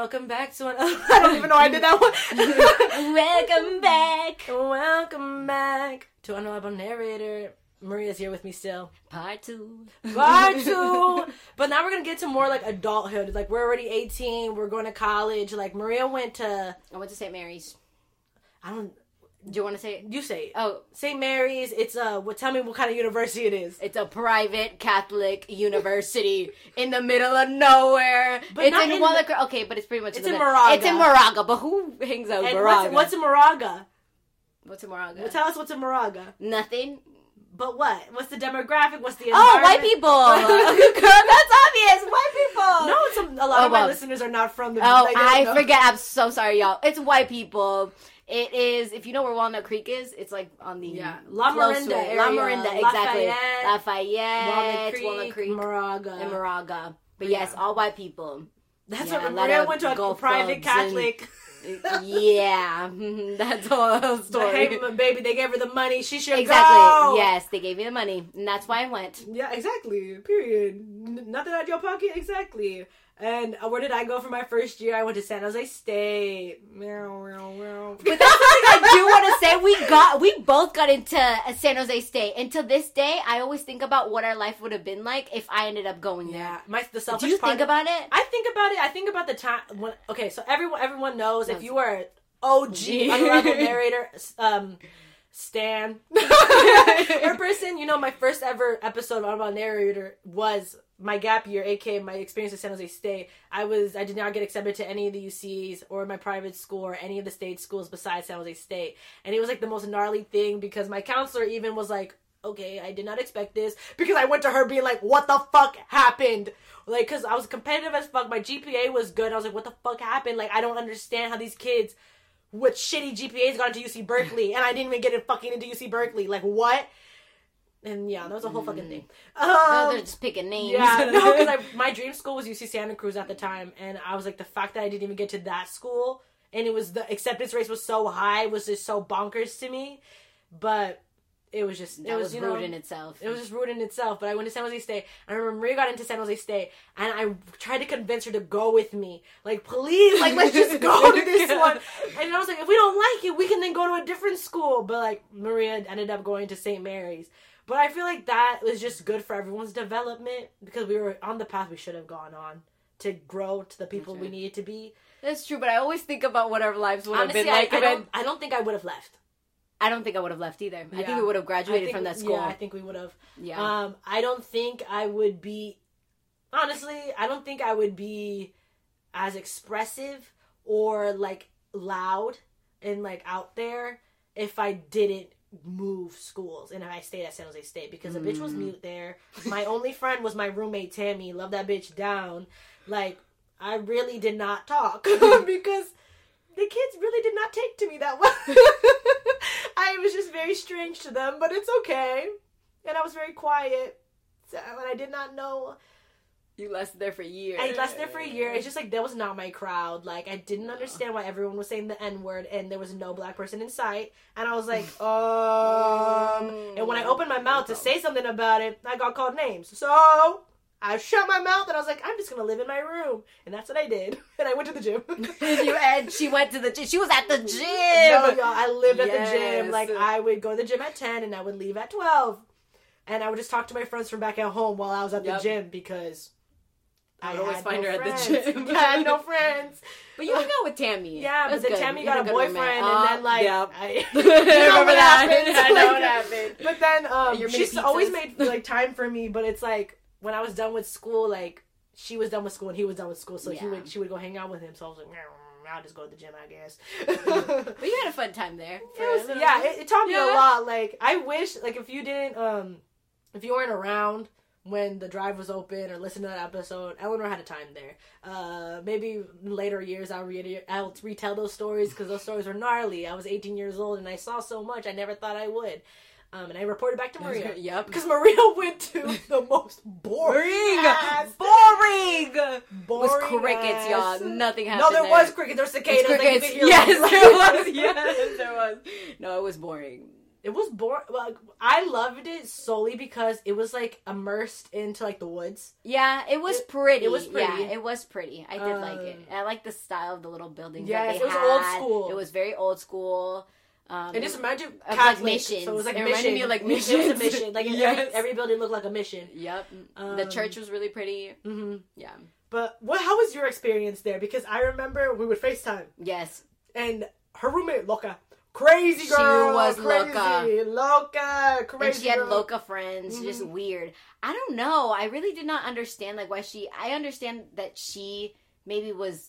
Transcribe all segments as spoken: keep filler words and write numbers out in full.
welcome back to an... I don't even know I did that one. Welcome back. Welcome back to Unreliable Narrator. Maria's here with me still. Part two. Part two. But now we're going to get to more, like, adulthood. Like, we're already eighteen. We're going to college. Like, Maria went to... I went to Saint Mary's. I don't... Do you want to say it? You say it. Oh. Saint Mary's. It's a... Well, tell me what kind of university it is. It's a private Catholic university in the middle of nowhere. But it's not in, in one the- of the... Okay, but it's pretty much... It's in, in the, Moraga. It's in Moraga, but who hangs out in And Moraga? what's, what's in Moraga? What's in Moraga? Well, tell us what's in Moraga. Nothing. But what? What's the demographic? What's the Oh, environment? white people. Girl, that's obvious. White people. No, it's a, a lot Oh, of my well. listeners are not from the... Oh, like, they I don't know. forget. I'm so sorry, y'all. It's white people. It is, if you know where Walnut Creek is, it's like on the Yeah. La close Marinda to it. area. La Marinda, exactly. Lafayette, Lafayette, Walnut Creek, Walnut Creek, Moraga. and Moraga. But Yeah. yes, all white people. That's Yeah, what a lot Maria of went to a golf private clubs and- Catholic. Yeah, that's all the The story. Haberman baby, they gave her the money. She should Exactly. go. Yes, they gave me the money, and that's why I went. Yeah, exactly. Period. N- nothing out of your pocket. Exactly. And uh, where did I go for my first year? I went to San Jose State. Meow, meow, meow. But that's something I do want to say. We got, we both got into uh, San Jose State, and to this day, I always think about what our life would have been like if I ended up going there. Yeah, my the selfish Do you part think about it? I think about it. I think about the time when. Okay, so everyone everyone knows if Knows. you are an O G G. unreliable narrator, um, Stan, or person, you know, my first ever episode of Unreliable Narrator was my gap year, aka my experience at San Jose State. I was I did not get accepted to any of the U Cs or my private school or any of the state schools besides San Jose State, and it was like the most gnarly thing because my counselor even was like, okay, I did not expect this, because I went to her being like, what the fuck happened? Like, because I was competitive as fuck. My G P A was good. I was like, what the fuck happened? Like, I don't understand how these kids with shitty G P As got into U C Berkeley, and I didn't even get it fucking into U C Berkeley. Like, what? And yeah, that was a whole fucking thing. Um, No, they're just picking names. yeah, no, because my dream school was U C Santa Cruz at the time, and I was like, the fact that I didn't even get to that school, and it was, the acceptance rate was so high, was just so bonkers to me. But it was just, That it was, was you rude know, in itself. it was just rude in itself. But I went to San Jose State. I remember Maria got into San Jose State, and I tried to convince her to go with me. Like, please, like, let's just go to this one. And I was like, if we don't like it, we can then go to a different school. But, like, Maria ended up going to Saint Mary's. But I feel like that was just good for everyone's development, because we were on the path we should have gone on to grow to the people we needed to be. That's true, but I always think about what our lives would Honestly, have been like. I, I, if don't, I don't think I would have left. I don't think I would have left either. I Yeah. think we would have I graduated think- from that school. Yeah, I think we would have. Yeah. Um, I don't think I would be, honestly, I don't think I would be as expressive or, like, loud and, like, out there if I didn't move schools and if I stayed at San Jose State, because the bitch was mute there. My only friend was my roommate, Tammy. Love that bitch down. Like, I really did not talk because the kids really did not take to me that well. I was just very strange to them, but it's okay. And I was very quiet. So, and I did not know. You lasted there for years. I lasted there for a year. It's just like, that was not my crowd. Like, I didn't understand why everyone was saying the N-word and there was no black person in sight. And I was like, um... And when I opened my mouth to say something about it, I got called names. So, I shut my mouth and I was like, I'm just gonna live in my room. And that's what I did. And I went to the gym. you and she went to the gym. She was at the gym. No, y'all, I lived at the Yes. gym. Like, I would go to the gym at ten and I would leave at twelve. And I would just talk to my friends from back at home while I was at Yep. the gym, because I would I always had find no her at friends. the gym. I had no friends. But you hung out with Tammy. Yeah, That's but then good. Tammy You got had a good boyfriend, roommate. and then, Uh, like, yep. I, I you know remember what that. happens. I know Like, what happened. But then, um, Your she mini always pizzas. made, like, time for me, but it's like, when I was done with school, like, she was done with school and he was done with school, so he Yeah. would, she would go hang out with him, so I was like, I'll just go to the gym, I guess. But you had a fun time there. It was, yeah, it, it taught me Yeah. a lot. Like, I wish, like, if you didn't, um, if you weren't around when the drive was open or listened to that episode, Eleanor had a time there. Uh, maybe in later years I'll, re- I'll retell those stories, because those stories were gnarly. I was eighteen years old and I saw so much I never thought I would. Um, and I reported back to Maria. Yep. Because Maria went to the most boring ass, Boring! boring It was crickets, ass- y'all. Nothing happened No, there there. was crickets. There were cicadas. It's Like, you crickets. could hear Yes, them. there was. Yes, there was. No, it was boring. It was boring. Like, I loved it solely because it was like immersed into like the woods. Yeah, it was it, pretty. It was pretty. Yeah, it was pretty. I did um, like it. I like the style of the little buildings. Yes, that they it was had. old school. It was very old school. Um, and just imagine Catholic, like missions. So it was like it mission. reminded me of like missions. It was a mission. Like yes. every, every building looked like a mission. Yep. Um, the church was really pretty. Mm-hmm. Yeah. But what? How was your experience there? Because I remember we would FaceTime. Yes. And her roommate Loca. Crazy girl. She was crazy, loca. Loca. Crazy. And she had girl. loca friends. Mm-hmm. Just weird. I don't know. I really did not understand like why she. I understand that she maybe was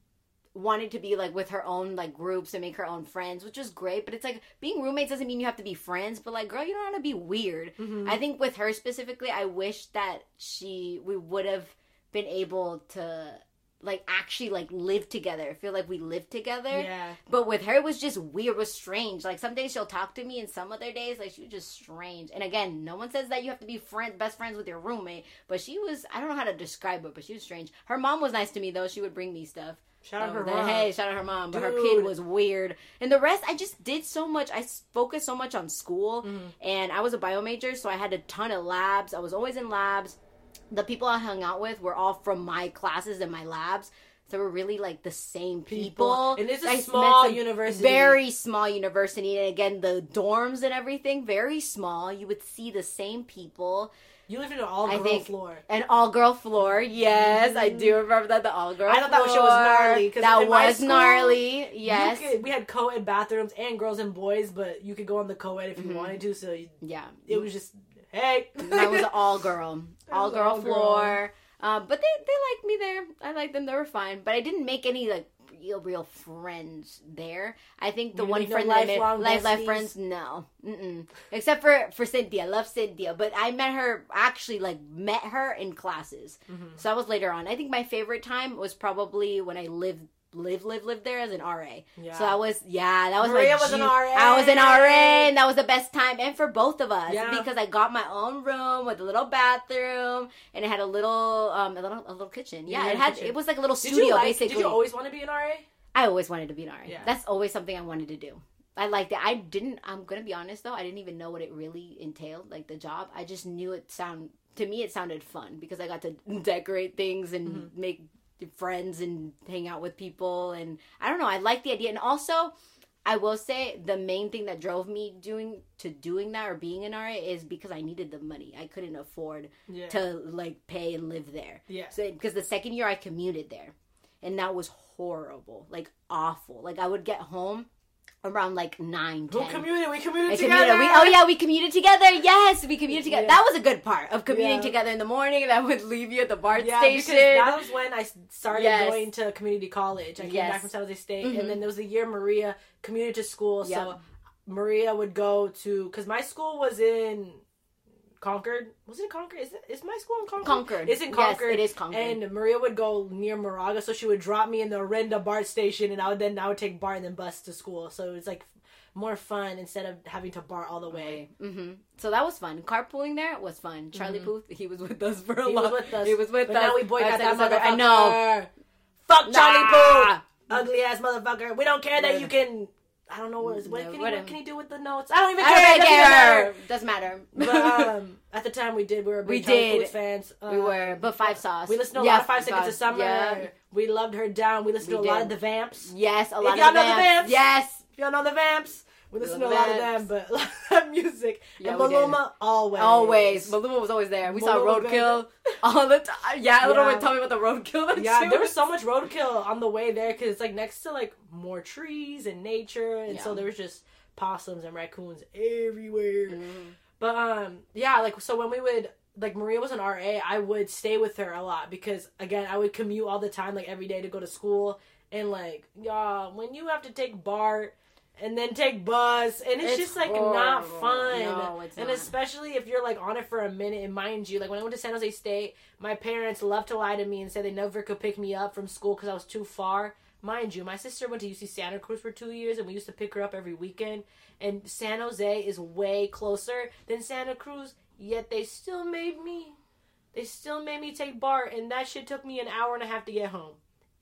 wanted to be like with her own like groups and make her own friends, which is great. But it's like being roommates doesn't mean you have to be friends. But like, girl, you don't want to be weird. Mm-hmm. I think with her specifically, I wish that she we would have been able to. Like actually like live together. I feel like we lived together. Yeah. But with her it was just weird, it was strange. Like some days she'll talk to me and some other days like she was just strange. And again, no one says that you have to be friend best friends with your roommate. But she was I don't know how to describe her, but she was strange. Her mom was nice to me though. She would bring me stuff. Shout out so her then, mom. Hey, shout out her mom. But Dude. her kid was weird. And the rest, I just did so much. I focused so much on school. Mm-hmm. And I was a bio major, so I had a ton of labs. I was always in labs. The people I hung out with were all from my classes and my labs. So we're really like the same people. people. And it's a I small university. Very small university. And again, the dorms and everything, very small. You would see the same people. You lived in an all-girl floor. An all-girl floor, yes. Mm-hmm. I do remember that, the all-girl floor. I thought that shit was gnarly. That was school, gnarly, yes. Could, we had co-ed bathrooms and girls and boys, but you could go on the co-ed if you mm-hmm. wanted to. So you, yeah. It was just, hey. That was an all-girl. All-girl all floor. Um, but they, they liked me there. I liked them. They were fine. But I didn't make any, like, real, real friends there. I think the you one friend that I made, life, life friends, no. Mm-mm. Except for, for Cynthia. Love Cynthia. But I met her, actually, like, met her in classes. Mm-hmm. So that was later on. I think my favorite time was probably when I lived live, live, live there as an R A. Yeah. So I was, yeah, that was Maria my was G- an R A. I was an R A, and that was the best time, and for both of us, yeah. because I got my own room with a little bathroom, and it had a little, um, a little, a little kitchen. Yeah, yeah it had, kitchen. It was like a little did studio, you like, basically. Did you always want to be an R A? I always wanted to be an R A. Yeah. That's always something I wanted to do. I liked it. I didn't, I'm gonna be honest though, I didn't even know what it really entailed, like the job. I just knew it sound, to me it sounded fun, because I got to decorate things and mm-hmm. make friends and hang out with people, and I don't know, I like the idea. And also I will say the main thing that drove me doing to doing that or being an R A is because I needed the money. I couldn't afford yeah. to like pay and live there. Yeah. So because the second year I commuted there, and that was horrible, like awful. Like I would get home around like nine, ten. Who commuted? We commuted I together. Commuted. We, oh yeah, we commuted together. Yes, we commuted together. Yeah. That was a good part of commuting yeah. together in the morning, and I would leave you at the BART yeah, station. Because that was when I started yes. going to community college. I came yes. back from San Jose State, mm-hmm. and then there was the year Maria commuted to school. Yep. So Maria would go to, because my school was in Concord. Was it Concord? Is, it, is my school in Concord? Concord. It's in Concord. Yes, it is Concord. And Maria would go near Moraga, so she would drop me in the Renda BART station, and I would then I would take BART and then bus to school. So it was like more fun instead of having to BART all the way. Mm-hmm. So that was fun. Carpooling there was fun. Charlie mm-hmm. Puth, he was with us for a he long. He was with us. He was with but us. Now we boycott that motherfucker. I know. Fuck Charlie nah. Puth. Ugly ass motherfucker. We don't care that yeah. you can. I don't know what, is, what, no, can, what, he, what can he do with the notes. I don't even I care. don't care. Doesn't matter. But um, at the time we did. We were big we Charlie did. Puth fans. Um, we were, but Five Sauce. We listened to a yeah, lot of Five Seconds of Summer. Yeah. We loved her down. We listened we to a did. lot of the Vamps. Yes, a if lot y'all of the know Vamps. the Vamps. Yes. If y'all know the Vamps. We listened to a the lot of them, but a lot of that music. Yeah, and we Maluma, did. always. Always. Maluma was always there. We Maluma, saw Roadkill all the time. Yeah, a little bit. Tell me about the Roadkill. That yeah, she there was. was so much roadkill on the way there because it's like next to like more trees and nature, and yeah. so there was just possums and raccoons everywhere. Mm. But um, yeah, like so when we would like Maria was an R A, I would stay with her a lot because again I would commute all the time, like every day to go to school, and like y'all when you have to take BART. And then take bus, and it's, it's just like horrible. not fun. No, it's and not. especially if you're like on it for a minute. And mind you, like when I went to San Jose State, my parents loved to lie to me and say they never could pick me up from school because I was too far. Mind you, my sister went to U C Santa Cruz for two years, and we used to pick her up every weekend. And San Jose is way closer than Santa Cruz, yet they still made me, they still made me take BART, and that shit took me an hour and a half to get home.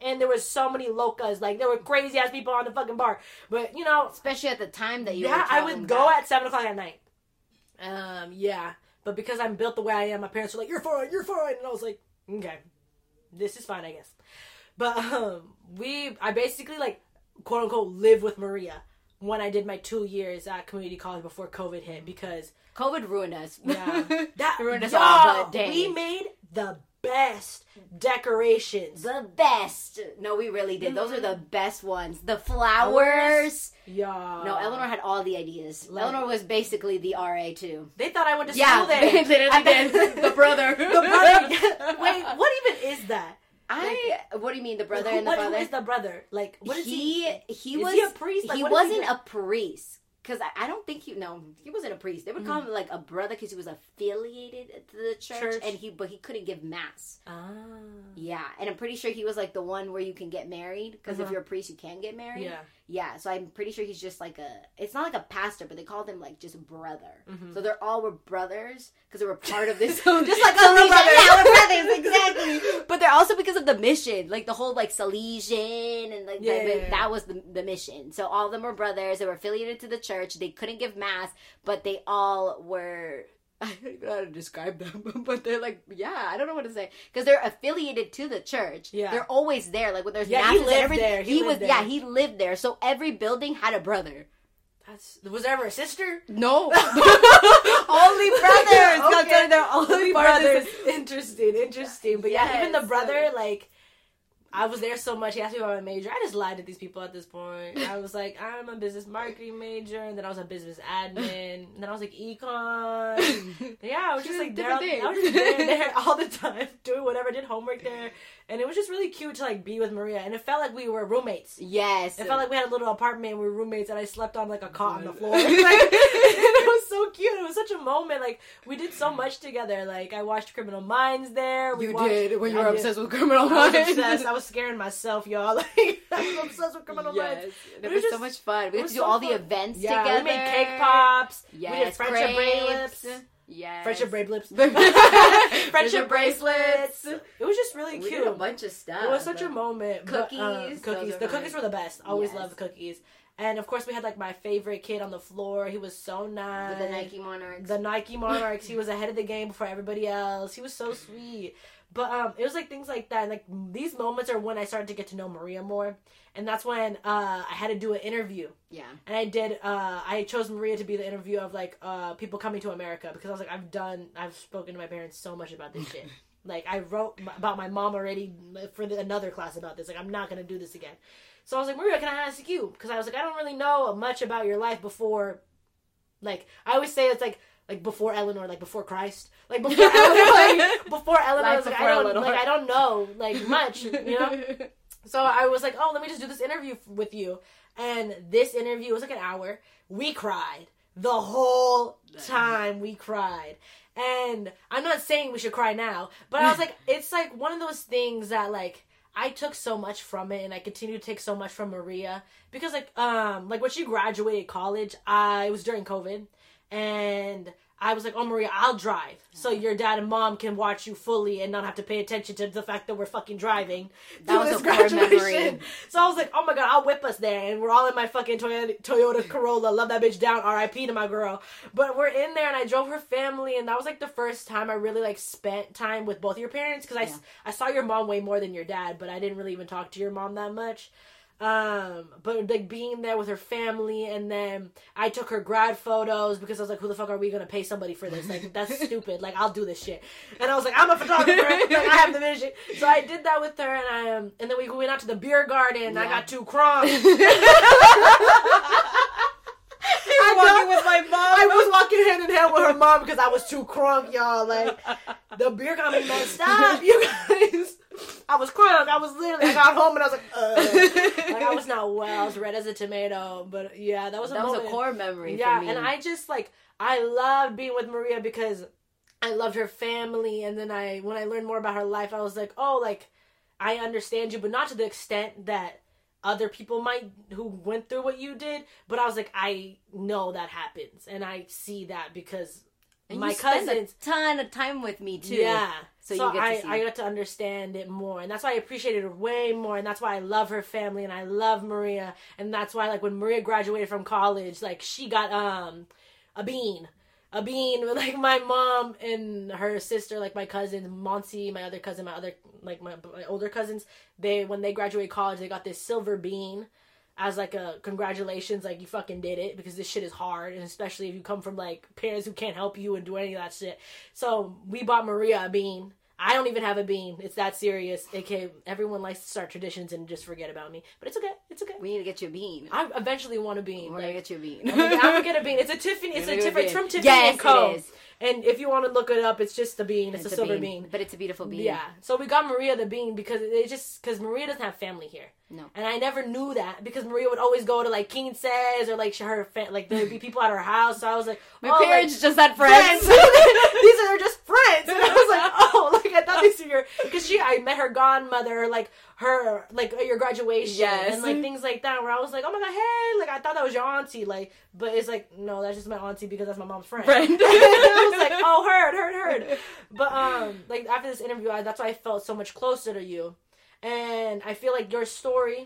and there was so many locas. Like, there were crazy ass people on the fucking bar. But, you know, especially at the time that you yeah, were I would go back. at seven o'clock at night. Um, yeah. But because I'm built the way I am, my parents were like, "You're fine, you're fine," and I was like, "Okay, this is fine, I guess." But um, we, I basically like, quote unquote, live with Maria when I did my two years at community college before COVID hit, because COVID ruined us. Yeah, that ruined us y'all, all. But dang, we made the best decorations. The best. No, we really did. Those are the best ones. The flowers. Yeah. No, Eleanor had all the ideas. Like, Eleanor was basically the R A too. They thought I went to yeah, school there. They literally did. The brother. The brother. Wait, what even is that? I. Like, what do you mean, the brother who, and the what, brother? Who is the brother? Like, what is he? He, he is was. he a priest? Like, he what wasn't he a priest. Because I, I don't think he, no, he wasn't a priest. They would call mm. him like a brother because he was affiliated to the church, church, and he, but he couldn't give mass. Ah. Yeah, and I'm pretty sure he was like the one where you can get married, because uh-huh. if you're a priest, you can get married. Yeah. Yeah, so I'm pretty sure he's just like a, it's not like a pastor, but they called him like just brother. Mm-hmm. So they're all were brothers because they were part of this. Just like so we're brothers. Yeah, we're brothers, exactly. But they're also because of the mission, like the whole like Salesian and like yeah, the, yeah, yeah. that was the, the mission. So all of them were brothers. They were affiliated to the church. They couldn't give mass, but they all were. I don't know how to describe them, but they're like, yeah, I don't know what to say, because they're affiliated to the church. Yeah, they're always there. Like when there's yeah, masses he lived and everything, there. He, he lived was there. yeah, he lived there. So every building had a brother. That's was there ever a sister? No, only brothers. Okay, they're only brothers. Interesting, interesting. But yeah, yes. even the brother, like. I was there so much. He asked me about my major. I just lied to these people at this point. I was like, I'm a business marketing major, and then I was a business admin, and then I was like econ. Yeah, I was just like there. I was just there, there all the time, doing whatever. I did homework there, and it was just really cute to like be with Maria, and it felt like we were roommates. Yes, it felt like we had a little apartment. And we were roommates, and I slept on like a cot on the floor. Like, it was so cute. It was such a moment. Like we did so much together. Like I watched Criminal Minds there. We you watched, did when you I were did. obsessed with Criminal Minds. I was obsessed. I was scaring myself, y'all. Like I was obsessed with Criminal yes. Minds. It, it was, was just, so much fun. We got to do so all fun. The events yeah, together. We made cake pops. Yes, we did friendship bracelets. Yes. Friendship bracelets. Friendship bracelets. It was just really we cute. Did a bunch of stuff. It was such a moment. Cookies. But, um, cookies. The cookies were the best. Always yes. loved cookies. And of course, we had like my favorite kid on the floor. He was so nice. With the Nike Monarchs. The Nike Monarchs. He was ahead of the game before everybody else. He was so sweet. But um, it was like things like that. And like these moments are when I started to get to know Maria more. And that's when uh, I had to do an interview. Yeah. And I did, uh, I chose Maria to be the interview of like uh, people coming to America. Because I was like, I've done, I've spoken to my parents so much about this shit. Like I wrote about my mom already for the, another class about this. Like I'm not going to do this again. So I was like, Maria, can I ask you? Because I was like, I don't really know much about your life before, like, I always say it's like, like before Eleanor, like before Christ. Like before Eleanor, like, before Eleanor, I was like, I don't, Eleanor. like, I don't know, like, much, you know? So I was like, oh, let me just do this interview with you. And this interview was like an hour. We cried. The whole time we cried. And I'm not saying we should cry now, but I was like, it's like one of those things that, like, I took so much from it, and I continue to take so much from Maria, because like um like when she graduated college, I it was during COVID, and I was like, oh Maria, I'll drive, so your dad and mom can watch you fully and not have to pay attention to the fact that we're fucking driving. That was a core memory. So I was like, oh my god, I'll whip us there, and we're all in my fucking Toyota, Toyota Corolla. Love that bitch down. R I P to my girl. But we're in there, and I drove her family, and that was like the first time I really like spent time with both of your parents, because yeah. I I saw your mom way more than your dad, but I didn't really even talk to your mom that much. Um, but like being there with her family, and then I took her grad photos because I was like, who the fuck are we gonna pay somebody for this? Like, that's stupid. Like, I'll do this shit. And I was like, I'm a photographer. Like, I have the vision. So I did that with her, and I um, and then we went out to the beer garden. Yeah. I got two crunk. I walking with my mom. I was walking hand in hand with her mom because I was too crunk, y'all. Like, the beer got me messed up, you guys. I was crunk. I was literally, I got home and I was like, uh. Like, I was not well. I was red as a tomato. But yeah, that was a That moment. was a core memory yeah, for me. and I just, like, I loved being with Maria because I loved her family. And then I, when I learned more about her life, I was like, oh, like, I understand you, but not to the extent that other people might who went through what you did, but I was like, I know that happens, and I see that because And my you spend cousins, a ton of time with me too. Yeah. So, so you get I, to see. I got to understand it more, and that's why I appreciated her way more, and that's why I love her family, and I love Maria, and that's why, like, when Maria graduated from college, like, she got um a bean, a bean with, like, my mom and her sister, like, my cousin Monty, my other cousin, my other like my, my older cousins. They when they graduated college, they got this silver bean as like a congratulations, like you fucking did it, because this shit is hard, and especially if you come from like parents who can't help you and do any of that shit. So we bought Maria a bean. I don't even have a bean. It's that serious. A K A everyone likes to start traditions and just forget about me. But it's okay. It's okay. We need to get you a bean. I eventually want a bean. We're like, gonna get you a bean. I'm gonna, I'm gonna get a bean. It's a Tiffany. It's a Tiffany. It's from Tiffany yes, and Co. It is. And if you want to look it up, it's just a bean. It's, it's a, a silver bean. bean. But it's a beautiful bean. Yeah. So we got Maria the bean because it just because Maria doesn't have family here. No. And I never knew that because Maria would always go to like King Says or like her fa- like there would be people at her house. So I was like, my oh, parents like, just had friends. friends. These are just friends. And I was like, oh, like I thought these were your because she I met her godmother like her like at your graduation yes. and like things like that where I was like, oh my god, hey, like I thought that was your auntie, like, but it's like no, that's just my auntie because that's my mom's friend. friend. I was like, oh, heard, heard, heard. But um, like after this interview, I, that's why I felt so much closer to you. And I feel like your story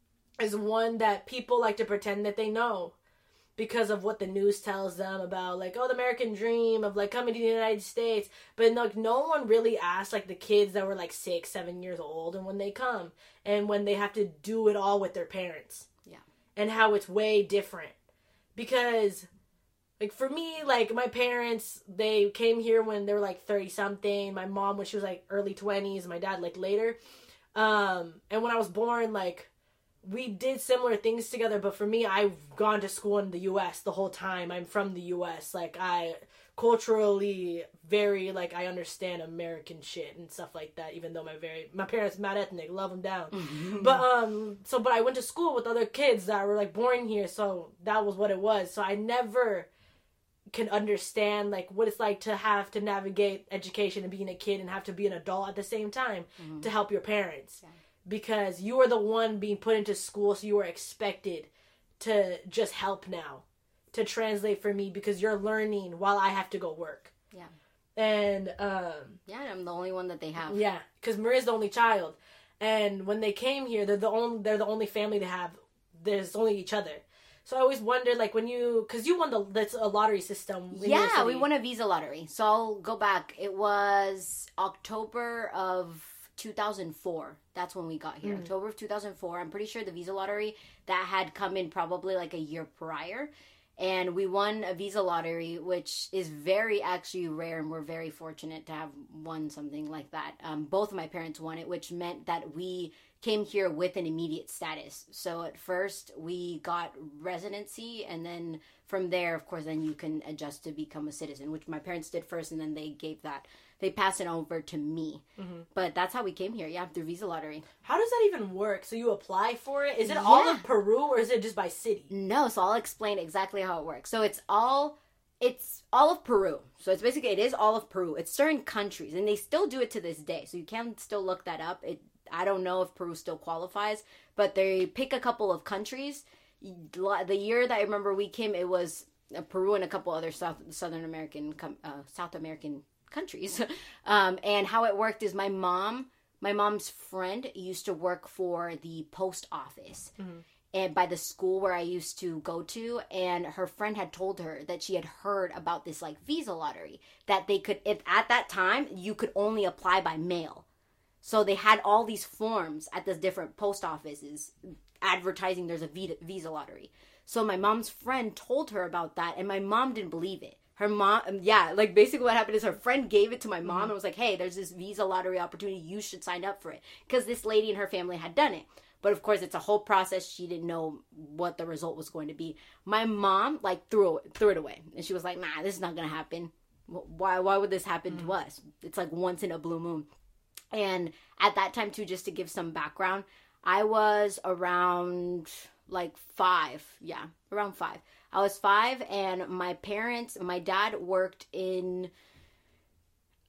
is one that people like to pretend that they know because of what the news tells them about, like, oh, the American dream of, like, coming to the United States. But, like, no one really asked, like, the kids that were, like, six, seven years old and when they come and when they have to do it all with their parents. Yeah. And how it's way different. Because, like, for me, like, my parents, they came here when they were, like, thirty-something. My mom when she was, like, early twenties. My dad, like, later. Um, and when I was born, like, we did similar things together, but for me, I've gone to school in the U S the whole time. I'm from the U S Like, I culturally very, like, I understand American shit and stuff like that, even though my very, my parents mad ethnic, love them down. Mm-hmm. But, um, so, but I went to school with other kids that were, like, born here, so that was what it was. So I never can understand, like, what it's like to have to navigate education and being a kid and have to be an adult at the same time mm-hmm. to help your parents. Yeah. Because you are the one being put into school, so you are expected to just help now, to translate for me, because you're learning while I have to go work. Yeah. And, um... yeah, I'm the only one that they have. Yeah, because Maria's the only child. And when they came here, they're the only, they're the only family to have. There's only each other. So I always wondered, like, when you... Because you won the that's a lottery system. Yeah, we won a visa lottery. So I'll go back. It was October of two thousand four. That's when we got here. Mm. October of two thousand four. I'm pretty sure the visa lottery, that had come in probably, like, a year prior. And we won a visa lottery, which is very actually rare, and we're very fortunate to have won something like that. Um, both of my parents won it, which meant that we came here with an immediate status. So at first we got residency, and then from there, of course, then you can adjust to become a citizen, which my parents did first, and then they gave that. They passed it over to me. Mm-hmm. But that's how we came here, yeah, through visa lottery. How does that even work? So you apply for it? Is it yeah. all of Peru, or is it just by city? No, so I'll explain exactly how it works. So it's all... It's all of Peru. So it's basically, it is all of Peru. It's certain countries, and they still do it to this day. So you can still look that up. It I don't know if Peru still qualifies, but they pick a couple of countries. The year that I remember we came, it was Peru and a couple other South Southern American, uh, South American countries. um, and how it worked is my mom, my mom's friend used to work for the post office. Mm-hmm. And by the school where I used to go to, and her friend had told her that she had heard about this, like, visa lottery, that they could, if at that time, you could only apply by mail. So they had all these forms at the different post offices advertising there's a visa lottery. So my mom's friend told her about that, and my mom didn't believe it. Her mom, yeah, like, basically what happened is her friend gave it to my mom mm-hmm. and was like, hey, there's this visa lottery opportunity, you should sign up for it. Because this lady and her family had done it. But of course, it's a whole process. She didn't know what the result was going to be. My mom, like, threw it, threw it away. And she was like, nah, this is not going to happen. Why, why would this happen mm-hmm. to us? It's like once in a blue moon. And at that time, too, just to give some background, I was around, like, five. Yeah, around five. I was five, and my parents, my dad worked in...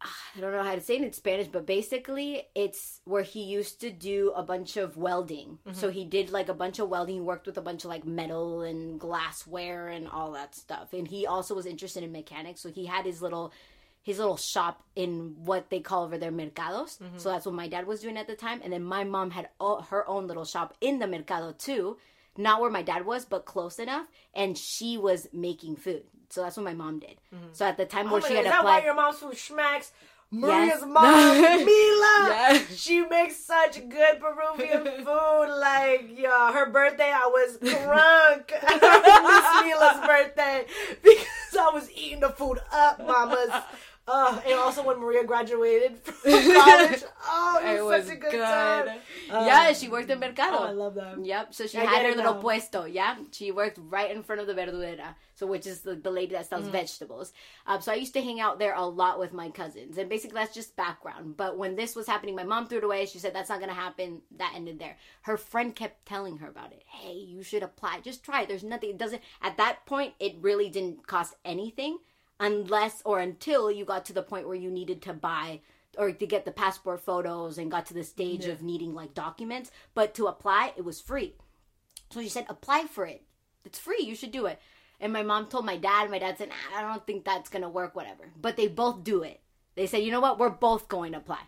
I don't know how to say it in Spanish, but basically it's where he used to do a bunch of welding. Mm-hmm. So he did like a bunch of welding. He worked with a bunch of like metal and glassware and all that stuff. And he also was interested in mechanics. So he had his little his little shop in what they call over there mercados. Mm-hmm. So that's what my dad was doing at the time. And then my mom had all, her own little shop in the mercado too. Not where my dad was, but close enough. And she was making food. So that's what my mom did. Mm-hmm. So at the time where oh she had applied... Is that why your mom's food schmacks? Maria's yes. mom, Mila, yes. she makes such good Peruvian food. Like, yeah, her birthday, I was drunk. Miss Mila's birthday because I was eating the food up, mamas. Uh, and also when Maria graduated from college, oh, it was, it was such a good, good. time. Um, yeah, she worked in Mercado. Oh, I love that. Yep, so she I had her little now. puesto, yeah? She worked right in front of the verdurera, so which is the, the lady that sells mm. vegetables. Um, so I used to hang out there a lot with my cousins, and basically that's just background. But when this was happening, my mom threw it away. She said, that's not going to happen. That ended there. Her friend kept telling her about it. Hey, you should apply. Just try it. There's nothing. It doesn't, at that point, it really didn't cost anything. Unless or until you got to the point where you needed to buy or to get the passport photos and got to the stage yeah. of needing like documents. But to apply, it was free. So she said, apply for it. It's free. You should do it. And my mom told my dad. My dad said, nah, I don't think that's going to work, whatever. But they both do it. They said, you know what? We're both going to apply.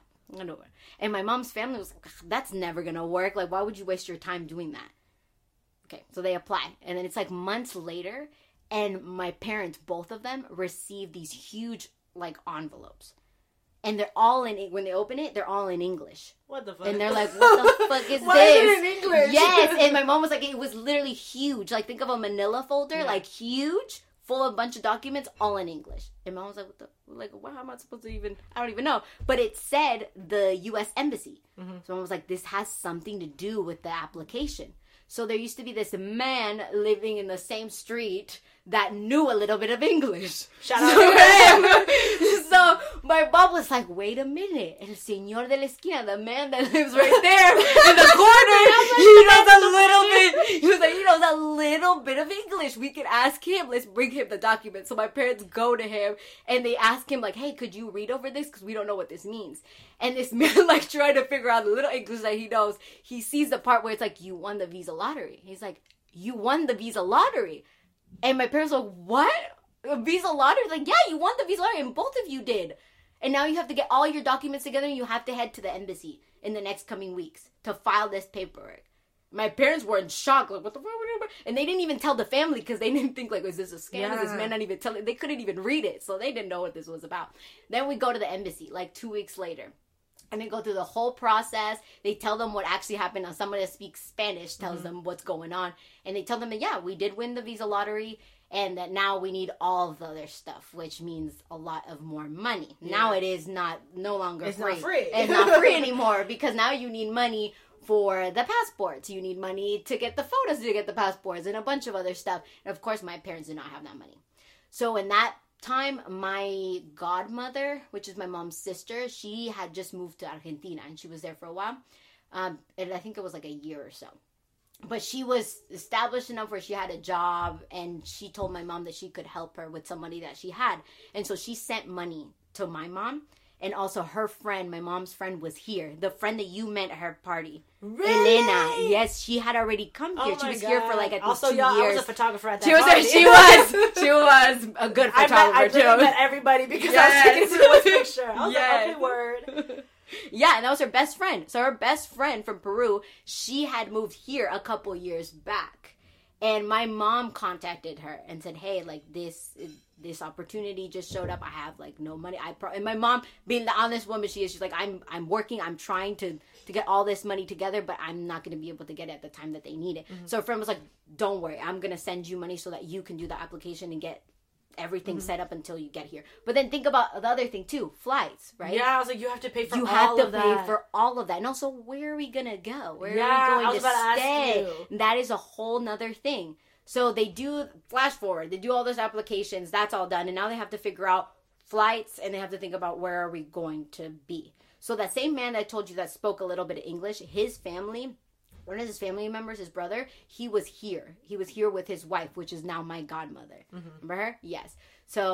And my mom's family was like, that's never going to work. Like, why would you waste your time doing that? Okay, so they apply. And then it's like months later. And my parents, both of them, received these huge, like, envelopes. And they're all in, when they open it, they're all in English. What the fuck? And they're like, what the fuck is Why this? Is it in English? Yes. And my mom was like, it was literally huge. Like, think of a manila folder, yeah. like, huge, full of a bunch of documents, all in English. And mom was like, what the, like, what, how am I supposed to even, I don't even know. But it said the U S Embassy. Mm-hmm. So mom was like, this has something to do with the application. So there used to be this man living in the same street that knew a little bit of English. Shout out to him. So my mom was like, wait a minute. El señor de la esquina, the man that lives right there in the corner, he knows a little bit. He was like, he knows a little bit of English. We could ask him. Let's bring him the document. So my parents go to him and they ask him like, hey, could you read over this? Because we don't know what this means. And this man like trying to figure out the little English that he knows. He sees the part where it's like, you won the visa lottery. He's like, you won the visa lottery. And my parents were like, what? A visa lottery? Like, yeah, you won the visa lottery, and both of you did. And now you have to get all your documents together, and you have to head to the embassy in the next coming weeks to file this paperwork. My parents were in shock, like, what the fuck? And they didn't even tell the family, because they didn't think, like, was this a scam? Yeah. This man not even tell it. They couldn't even read it, so they didn't know what this was about. Then we go to the embassy, like, two weeks later. And they go through the whole process. They tell them what actually happened. Now, someone that speaks Spanish tells mm-hmm. them what's going on. And they tell them that, yeah, we did win the visa lottery. And that now we need all of the other stuff, which means a lot of more money. Yeah. Now it is not, no longer it's free. It's not free. It's not free anymore because now you need money for the passports. You need money to get the photos to get the passports and a bunch of other stuff. And of course, my parents did not have that money. So in that time, my godmother, which is my mom's sister, she had just moved to Argentina and she was there for a while. Um, and I think it was like a year or so. But she was established enough where she had a job, and she told my mom that she could help her with some money that she had. And so she sent money to my mom, and also her friend, my mom's friend, was here. The friend that you met at her party. Really? Elena. Yes, she had already come here. Oh she was God. here for like at also, two y'all, years. I was a photographer at that she was party. A, she was. She was a good photographer, I met, I too. I met everybody because yes. I was taking a picture. I was yes. like, okay, word. Yeah, and that was her best friend. So her best friend from Peru, she had moved here a couple years back. And my mom contacted her and said, hey, like, this this opportunity just showed up. I have, like, no money. I pro-. And my mom, being the honest woman she is, she's like, I'm I'm working. I'm trying to, to get all this money together, but I'm not going to be able to get it at the time that they need it. Mm-hmm. So her friend was like, don't worry. I'm going to send you money so that you can do the application and get everything mm-hmm. set up until you get here. But then think about the other thing too, flights, right? Yeah, I was like, you have to pay for you all have to of pay that. for all of that. And also, where are we gonna go? Where yeah, are we going I was to about stay? To ask you. That is a whole nother thing. So they do flash forward, they do all those applications, that's all done, and now they have to figure out flights, and they have to think about where are we going to be. So that same man that I told you that spoke a little bit of English, his family, one of his family members, his brother, he was here. He was here with his wife, which is now my godmother. Mm-hmm. Remember her? Yes. So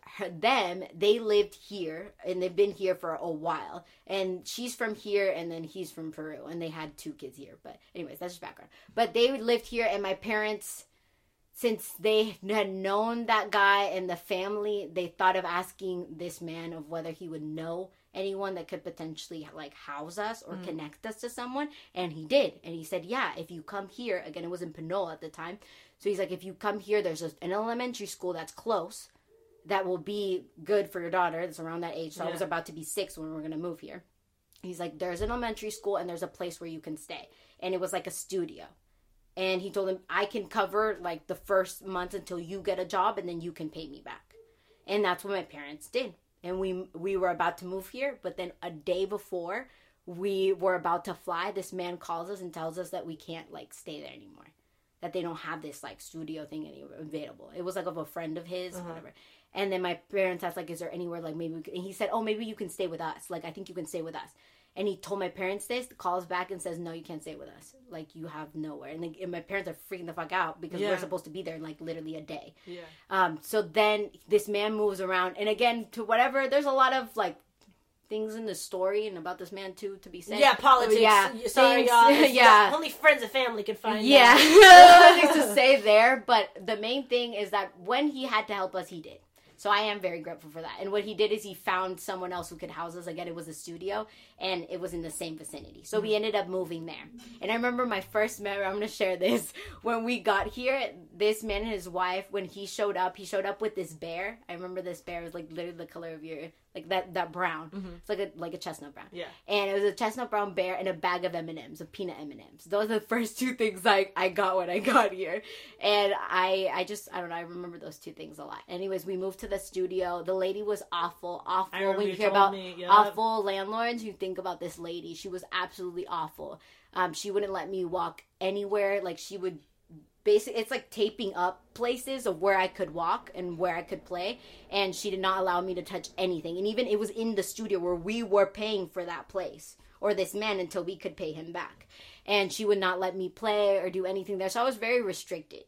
her, them, they lived here, and they've been here for a while. And she's from here, and then he's from Peru, and they had two kids here. But anyways, that's just background. But they lived here, and my parents, since they had known that guy and the family, they thought of asking this man of whether he would know anyone that could potentially like house us or mm. connect us to someone. And he did. And he said, yeah, if you come here, again, it was in Panola at the time. So he's like, if you come here, there's a, an elementary school that's close that will be good for your daughter that's around that age. So yeah. I was about to be six when we were going to move here. He's like, there's an elementary school and there's a place where you can stay. And it was like a studio. And he told him, I can cover like the first month until you get a job and then you can pay me back. And that's what my parents did. And we we were about to move here. But then a day before we were about to fly, this man calls us and tells us that we can't like stay there anymore. That they don't have this like studio thing anywhere available. It was like of a friend of his, uh-huh. whatever. And then my parents asked, like, is there anywhere, like, maybe we could... And he said, oh, maybe you can stay with us. Like, I think you can stay with us. And he told my parents this, calls back and says, no, you can't stay with us. Like, you have nowhere. And, they, and my parents are freaking the fuck out because yeah. we're supposed to be there in, like, literally a day. Yeah. Um. So then this man moves around. And again, to whatever, there's a lot of, like, things in the story and about this man, too, to be said. Yeah, politics. Yeah. Sorry, y'all. yeah. Only friends and family can find Yeah. that. Things to say there. But the main thing is that when he had to help us, he did. So I am very grateful for that. And what he did is he found someone else who could house us. Again, it was a studio, and it was in the same vicinity. So we ended up moving there. And I remember my first memory, I'm going to share this. When we got here, this man and his wife, when he showed up, he showed up with this bear. I remember this bear was like literally the color of your, like that, that brown. Mm-hmm. It's like a like a chestnut brown. Yeah. And it was a chestnut brown bear and a bag of M and M's, of peanut M and M's. Those are the first two things like I got when I got here. And I, I just, I don't know, I remember those two things a lot. Anyways, we moved to the studio. The lady was awful, awful. When you hear about me, yep. awful landlords, you think about this lady. She was absolutely awful. Um, she wouldn't let me walk anywhere. Like, she would basically, it's like taping up places of where I could walk and where I could play. And she did not allow me to touch anything. And even it was in the studio where we were paying for that place or this man until we could pay him back. And she would not let me play or do anything there. So I was very restricted.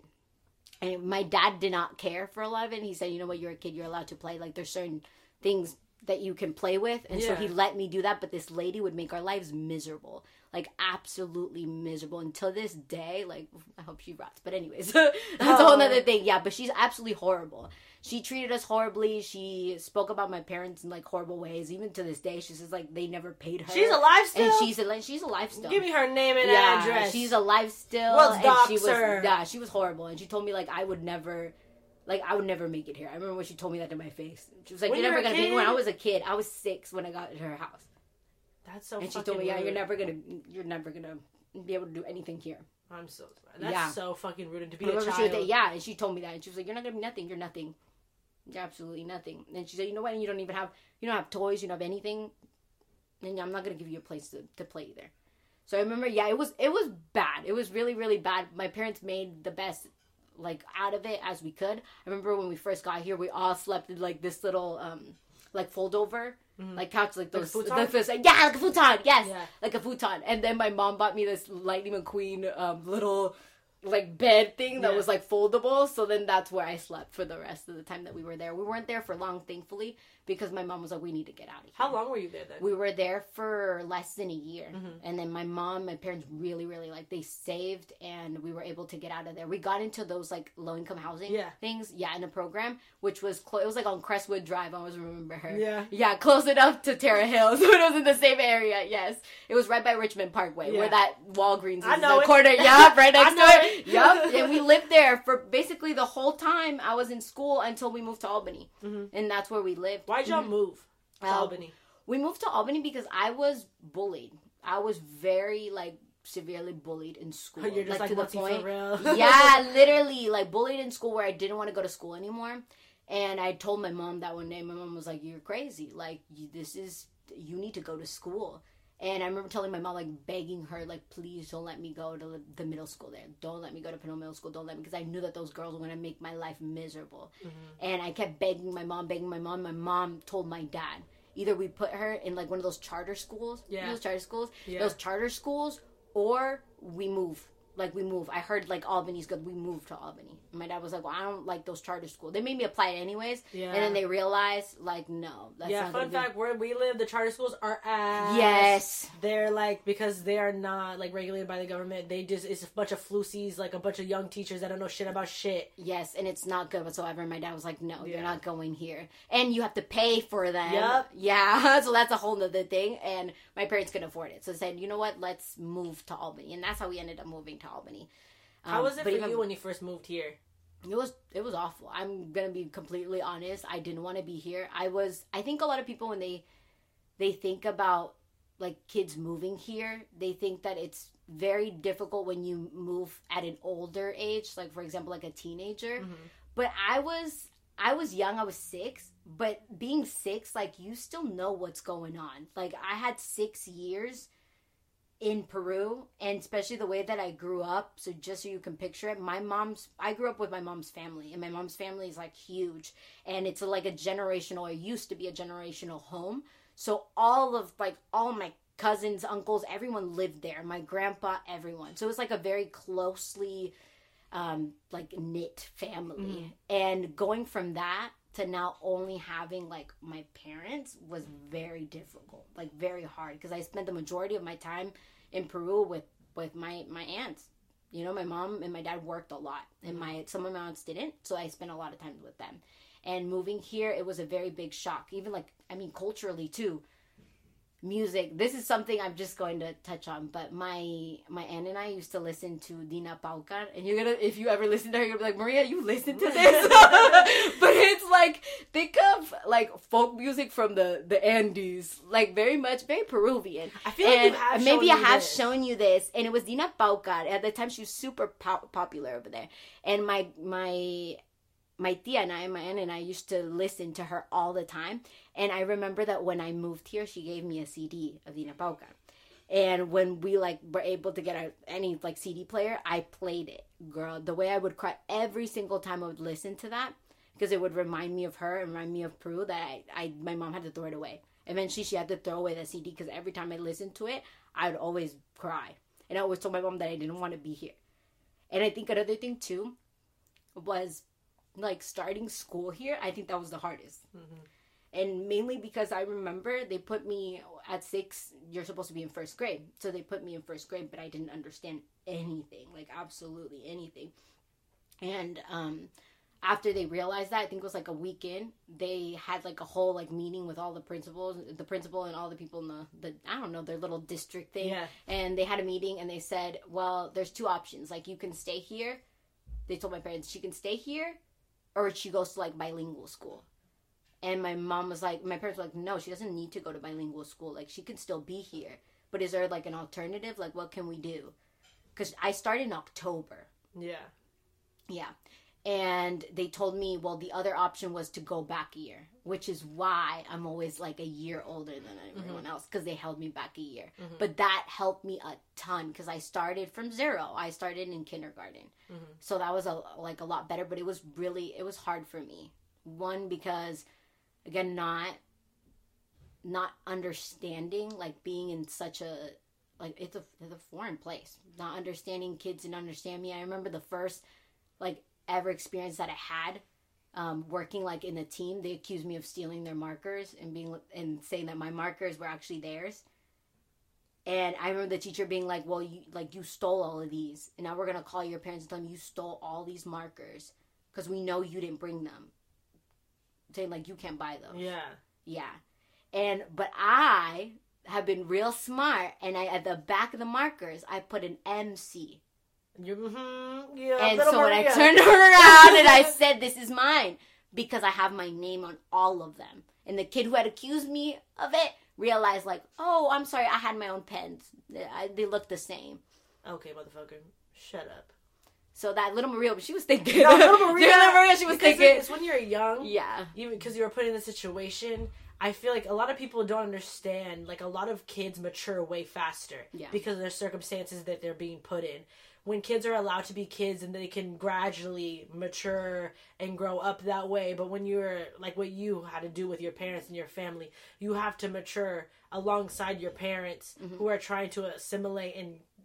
And my dad did not care for a lot of it. And he said, you know what, you're a kid, you're allowed to play. Like, there's certain things that you can play with. And yeah. so he let me do that. But this lady would make our lives miserable. Like, absolutely miserable. Until this day, like, I hope she rots. But anyways, that's oh. a whole nother thing. Yeah, but she's absolutely horrible. She treated us horribly. She spoke about my parents in, like, horrible ways. Even to this day, she says, like, they never paid her. She's alive still? And she's, a, she's alive still. Give me her name and yeah, address. She's alive still. Well, and dox she was, her. Yeah, she was horrible. And she told me, like, I would never... Like, I would never make it here. I remember when she told me that to my face. She was like, when you're never you going to be... When I was a kid, I was six when I got to her house. That's so And she fucking told me, yeah, rude. you're never going to... You're never going to be able to do anything here. I'm so sorry. That's yeah. so fucking rude. And to be I a child. She was like, yeah, and she told me that. And she was like, you're not going to be nothing. You're nothing. You're absolutely nothing. And she said, you know what? And you don't even have... You don't have toys. You don't have anything. And I'm not going to give you a place to, to play either. So I remember, yeah, it was it was bad. It was really, really bad. My parents made the best... like out of it as we could. I remember when we first got here, we all slept in like this little um like fold over mm-hmm. like couch, like those like the first, like, yeah, like a futon, yes, yeah. like a futon. And then my mom bought me this Lightning McQueen um little like bed thing that yeah. was like foldable. So then that's where I slept for the rest of the time that we were there. We weren't there for long, thankfully, because my mom was like, we need to get out of here. How long were you there then? We were there for less than a year. Mm-hmm. And then my mom, my parents really, really, like, they saved and we were able to get out of there. We got into those, like, low-income housing yeah. things, yeah, in a program, which was, clo- it was, like, on Crestwood Drive. I always remember her. Yeah. Yeah, close enough to Terra Hills, but it was in the same area, yes. It was right by Richmond Parkway, yeah. where that Walgreens is. I know the it. corner, yeah, right next I know to it. it. Yep. And we lived there for basically the whole time I was in school until we moved to Albany. Mm-hmm. And that's where we lived. Why'd y'all mm-hmm. move to uh, Albany? We moved to Albany because I was bullied. I was very, like, severely bullied in school. You're just like, like, to the point. For real? Yeah, literally, like, bullied in school where I didn't want to go to school anymore. And I told my mom that one day. My mom was like, you're crazy. Like, you, this is, you need to go to school. And I remember telling my mom, like, begging her, like, please don't let me go to the middle school there. Don't let me go to Panola Middle School. Don't let me, because I knew that those girls were going to make my life miserable. Mm-hmm. And I kept begging my mom, begging my mom. My mom told my dad, either we put her in, like, one of those charter schools. Yeah. Those charter schools. Yeah. Those charter schools, or we move. like, we move. I heard, like, Albany's good. We moved to Albany. And my dad was like, well, I don't like those charter schools. They made me apply it anyways. Yeah. And then they realized, like, no. That's yeah, not fun fact, be... where we live, the charter schools are ass. Yes. They're, like, because they are not, like, regulated by the government. They just, it's a bunch of floozies, like, a bunch of young teachers that don't know shit about shit. Yes, and it's not good whatsoever. And my dad was like, no, yeah. you're not going here. And you have to pay for them. Yep. Yeah. So that's a whole nother thing. And my parents couldn't afford it. So they said, you know what, let's move to Albany. And that's how we ended up moving to Albany. Um, how was it for even, you when you first moved here? It was it was awful. I'm gonna be completely honest. I didn't want to be here. I was. I think a lot of people when they they think about like kids moving here, they think that it's very difficult when you move at an older age, like for example, like a teenager. Mm-hmm. But I was I was young. I was six. But being six, like you still know what's going on. Like I had six years in Peru, and especially the way that I grew up, so just so you can picture it, my mom's I grew up with my mom's family, and my mom's family is like huge, and it's a, like a generational, it used to be a generational home, so all of like all my cousins, uncles, everyone lived there, my grandpa, everyone, so it was like a very closely um like knit family. Mm-hmm. And going from that to now only having like my parents was very difficult, like very hard, because I spent the majority of my time in Peru with with my my aunts. You know, my mom and my dad worked a lot, and my some of my aunts didn't, so I spent a lot of time with them. And moving here, it was a very big shock, even like I mean culturally too. Music, this is something I'm just going to touch on, but my my aunt and I used to listen to Dina Paucar, and you're gonna, if you ever listen to her, you're gonna be like, Maria, you listen to this? But it's like, think of like folk music from the the Andes, like very much very Peruvian. I feel like and you have maybe I have this. shown you this, and it was Dina Paucar. At the time, she was super po- popular over there, and my my my tia and I, my aunt and I used to listen to her all the time. And I remember that when I moved here, she gave me a C D of Dina Paucar. And when we like were able to get a, any like C D player, I played it. Girl, the way I would cry every single time I would listen to that, because it would remind me of her and remind me of Peru, that I, I my mom had to throw it away. Eventually, she had to throw away the C D because every time I listened to it, I would always cry. And I always told my mom that I didn't want to be here. And I think another thing too was like starting school here. I think that was the hardest. Mm-hmm. And mainly because I remember they put me at six, you're supposed to be in first grade. So they put me in first grade, but I didn't understand anything, like absolutely anything. And um, after they realized that, I think it was like a weekend, they had like a whole like meeting with all the principals, the principal and all the people in the, the I don't know, their little district thing. Yeah. And they had a meeting and they said, well, there's two options. Like you can stay here. They told my parents she can stay here, or she goes to like bilingual school. And my mom was like, my parents were like, no, she doesn't need to go to bilingual school. Like, she can still be here. But is there, like, an alternative? Like, what can we do? Because I started in October. Yeah. Yeah. And they told me, well, the other option was to go back a year. Which is why I'm always, like, a year older than everyone mm-hmm. else. Because they held me back a year. Mm-hmm. But that helped me a ton. Because I started from zero. I started in kindergarten. Mm-hmm. So that was, a like, a lot better. But it was really, it was hard for me. One, because... Again, not not understanding, like being in such a, like it's a, it's a foreign place. Not understanding kids didn't understand me. I remember the first, like, ever experience that I had, um, working, like, in a team. They accused me of stealing their markers and being, and saying that my markers were actually theirs. And I remember the teacher being like, well, you, like, you stole all of these. And now we're going to call your parents and tell them you stole all these markers because we know you didn't bring them. Saying like you can't buy them. Yeah. Yeah. And but I have been real smart, and I at the back of the markers I put an M C. Mm-hmm. Yeah. And so Maria. When I turned around and I said, "This is mine," because I have my name on all of them. And the kid who had accused me of it realized, like, "Oh, I'm sorry, I had my own pens. They, they look the same." Okay, motherfucker, shut up. So that little Maria, she was thinking. No, little Maria, little Maria, she was thinking. It's when you're young. Yeah. Even because you were put in the situation. I feel like a lot of people don't understand. Like, a lot of kids mature way faster. Yeah. Because of the circumstances that they're being put in. When kids are allowed to be kids and they can gradually mature and grow up that way. But when you're, like what you had to do with your parents and your family, you have to mature alongside your parents mm-hmm. who are trying to assimilate and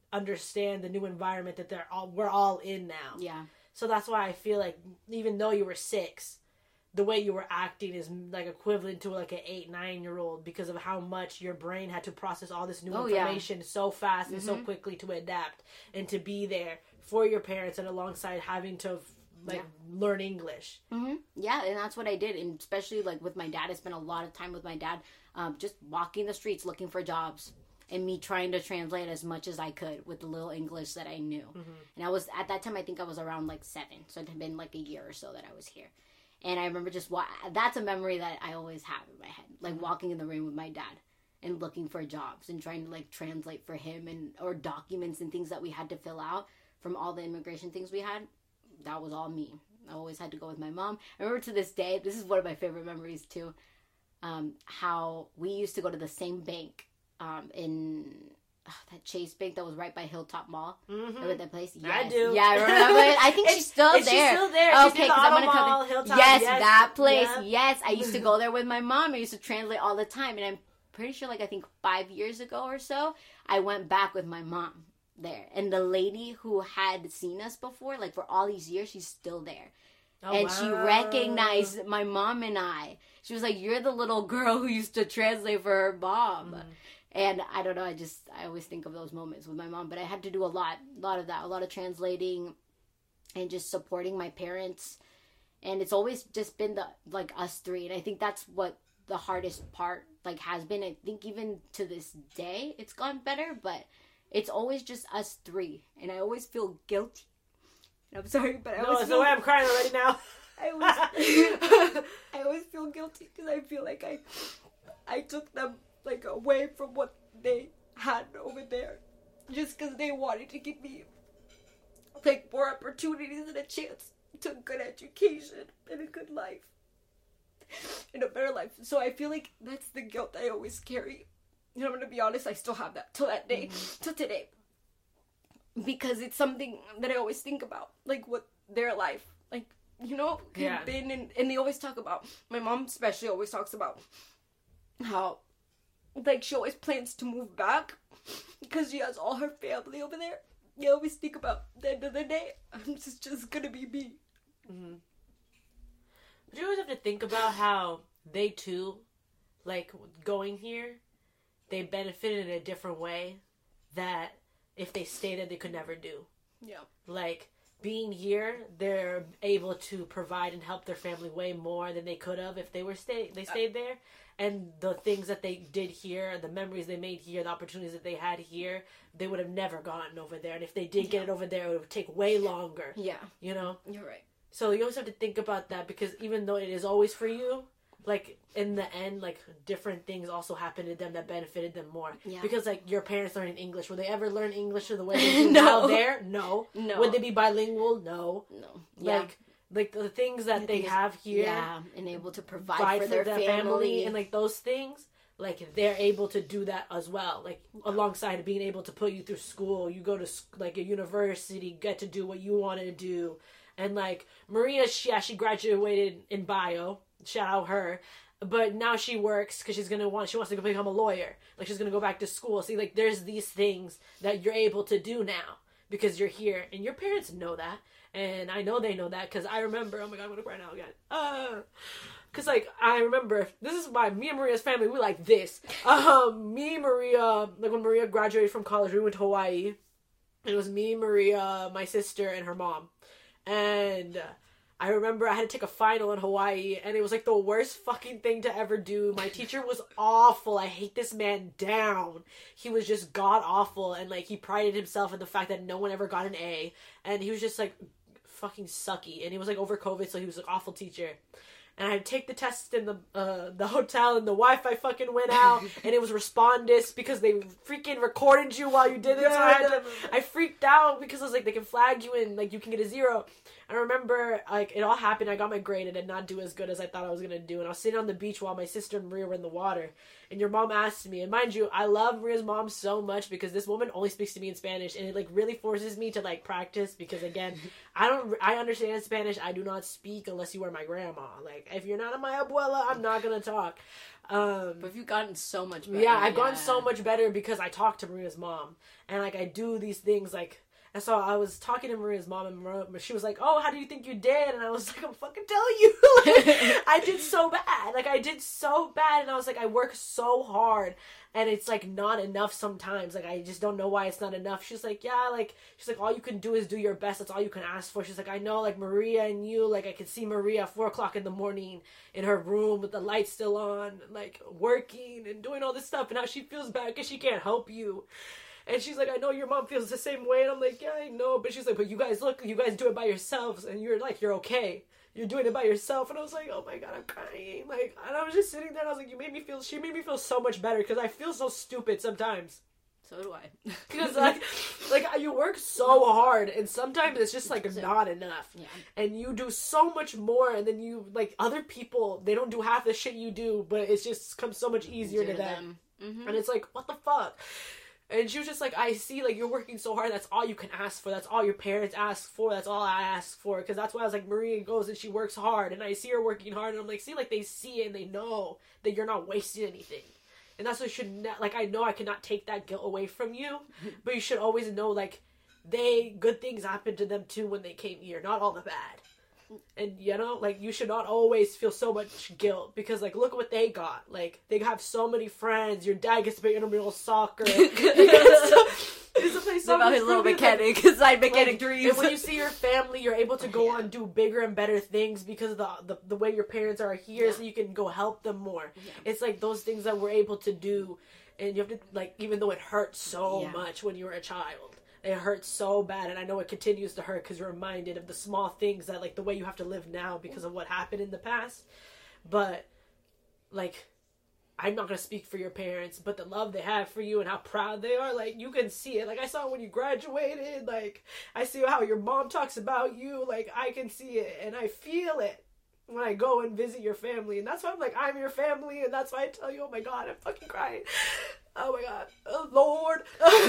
understand the new environment that they're all we're all in now. Yeah. So that's why I feel like even though you were six, the way you were acting is like equivalent to like an eight, nine year old because of how much your brain had to process all this new oh, information yeah. so fast and mm-hmm. so quickly to adapt and to be there for your parents and alongside having to like yeah. learn English. Mm-hmm. Yeah, and that's what I did, and especially like with my dad, I spent a lot of time with my dad, um, just walking the streets looking for jobs. And me trying to translate as much as I could with the little English that I knew. Mm-hmm. And I was, at that time, I think I was around like seven. So it had been like a year or so that I was here. And I remember just, wa- that's a memory that I always have in my head. Like mm-hmm. walking in the rain with my dad and looking for jobs and trying to like translate for him and, or documents and things that we had to fill out from all the immigration things we had. That was all me. I always had to go with my mom. I remember to this day, this is one of my favorite memories too, um, how we used to go to the same bank. Um, in oh, that Chase Bank that was right by Hilltop Mall. Mm-hmm. Remember that place? Yes. I do. Yeah, I remember it. I think she's still is there. She's still there. Okay, because I'm gonna come. Hilltop, yes, yes, that place. yeah. Yes, I used to go there with my mom. I used to translate all the time, and I'm pretty sure, like I think five years ago or so, I went back with my mom there, and the lady who had seen us before, like for all these years, she's still there. Oh, and wow. She recognized my mom and I. She was like, "You're the little girl who used to translate for her mom." Mm-hmm. And I don't know, I just, I always think of those moments with my mom. But I had to do a lot, a lot of that. A lot of translating and just supporting my parents. And it's always just been the, like, us three. And I think that's what the hardest part, like, has been. I think even to this day, it's gone better. But it's always just us three. And I always feel guilty. And I'm sorry, but I no, always it's feel... the way I'm crying already now. I always, I always feel guilty because I feel like I, I took them... like away from what they had over there just because they wanted to give me like more opportunities and a chance to a good education and a good life and a better life. So I feel like that's the guilt I always carry. You know, I'm gonna be honest, I still have that till that day, mm-hmm. till today, because it's something that I always think about, like what their life, like, you know, could yeah. been, and, and they always talk about, my mom especially always talks about how like, she always plans to move back because she has all her family over there. You always think about the end of the day, I'm just, just gonna be me. Mm-hmm. But you always have to think about how they, too, like, going here, they benefited in a different way that if they stayed there, they could never do. Yeah. Like, being here, they're able to provide and help their family way more than they could have if they were stay they stayed there. And the things that they did here, the memories they made here, the opportunities that they had here, they would have never gotten over there. And if they did get yeah. it over there, it would take way longer. Yeah. You know? You're right. So you always have to think about that, because even though it is always for you, like, in the end, like, different things also happened to them that benefited them more. Yeah. Because, like, your parents learning English. Will they ever learn English the way they do no. now there? No. No. Would they be bilingual? No. No. Yeah. Like, like the things that the they things, have here. Yeah, and able to provide, provide for, for their, their family. family. And, like, those things, like, they're able to do that as well. Like, alongside being able to put you through school. You go to, like, a university, get to do what you want to do. And, like, Maria, she, yeah, she graduated in bio. Shout out her. But now she works because she's going to want, she wants to become a lawyer. Like, she's going to go back to school. See, like, there's these things that you're able to do now because you're here. And your parents know that. And I know they know that because I remember, oh my God, I'm going to cry now again. Uh, because, like, I remember, this is why me and Maria's family, we like this. Um, me, Maria, like, when Maria graduated from college, we went to Hawaii. And it was me, Maria, my sister, and her mom. And uh, I remember I had to take a final in Hawaii, and it was like the worst fucking thing to ever do. My teacher was awful. I hate this man down. He was just god awful, and like he prided himself in the fact that no one ever got an A, and he was just like fucking sucky. And he was like over COVID, so he was an awful teacher. And I had to take the test in the uh, the hotel, and the Wi-Fi fucking went out, and it was Respondus because they freaking recorded you while you did it. So I, had to, I freaked out because I was like, they can flag you and like you can get a zero. I remember, like, it all happened. I got my grade and did not do as good as I thought I was going to do. And I was sitting on the beach while my sister and Maria were in the water. And your mom asked me, and mind you, I love Maria's mom so much because this woman only speaks to me in Spanish. And it, like, really forces me to, like, practice because, again, I don't, I understand Spanish. I do not speak unless you are my grandma. Like, if you're not my abuela, I'm not going to talk. Um, but you've gotten so much better. Yeah, I've yeah. gotten so much better because I talk to Maria's mom. And, like, I do these things, like... And so I was talking to Maria's mom, and Maria, she was like, "Oh, how do you think you did?" And I was like, "I'm fucking telling you, like, I did so bad. Like, I did so bad." And I was like, "I work so hard, and it's like not enough sometimes. Like, I just don't know why it's not enough." She's like, "Yeah, like, she's like, all you can do is do your best. That's all you can ask for." She's like, "I know, like, Maria and you, like, I can see Maria at four o'clock in the morning in her room with the lights still on, like, working and doing all this stuff, and how she feels bad because she can't help you." And she's like, "I know your mom feels the same way." And I'm like, "Yeah, I know." But she's like, "But you guys, look, you guys do it by yourselves. And you're like, you're okay. You're doing it by yourself." And I was like, "Oh my God, I'm crying." Like, and I was just sitting there and I was like, you made me feel, she made me feel so much better because I feel so stupid sometimes. So do I. Because, like, like, you work so hard and sometimes it's just, like, not enough. Yeah. And you do so much more and then you, like, other people, they don't do half the shit you do, but it just comes so much easier, easier to them. them. Mm-hmm. And it's like, what the fuck? And she was just like, "I see, like, you're working so hard. That's all you can ask for. That's all your parents ask for. That's all I ask for." Because that's why I was like, Maria goes and she works hard. And I see her working hard. And I'm like, see, like, they see it and they know that you're not wasting anything. And that's what you should, not, like, I know I cannot take that guilt away from you. But you should always know, like, they, good things happened to them too when they came here. Not all the bad. And, you know, like, you should not always feel so much guilt because, like, look what they got. Like, they have so many friends. Your dad gets to play intramural soccer. He gets to, gets to play so about his little mechanic, his side mechanic like, dreams. And when you see your family, you're able to go yeah. on and do bigger and better things because of the, the, the way your parents are here yeah. so you can go help them more. Yeah. It's, like, those things that we're able to do. And you have to, like, even though it hurts so yeah. much when you were a child. It hurts so bad, and I know it continues to hurt because you're reminded of the small things that, like, the way you have to live now because of what happened in the past. But, like, I'm not going to speak for your parents, but the love they have for you and how proud they are, like, you can see it. Like, I saw it when you graduated. Like, I see how your mom talks about you. Like, I can see it, and I feel it when I go and visit your family. And that's why I'm like, I'm your family, and that's why I tell you, oh, my God, I'm fucking crying. Oh, my God. Oh, Lord.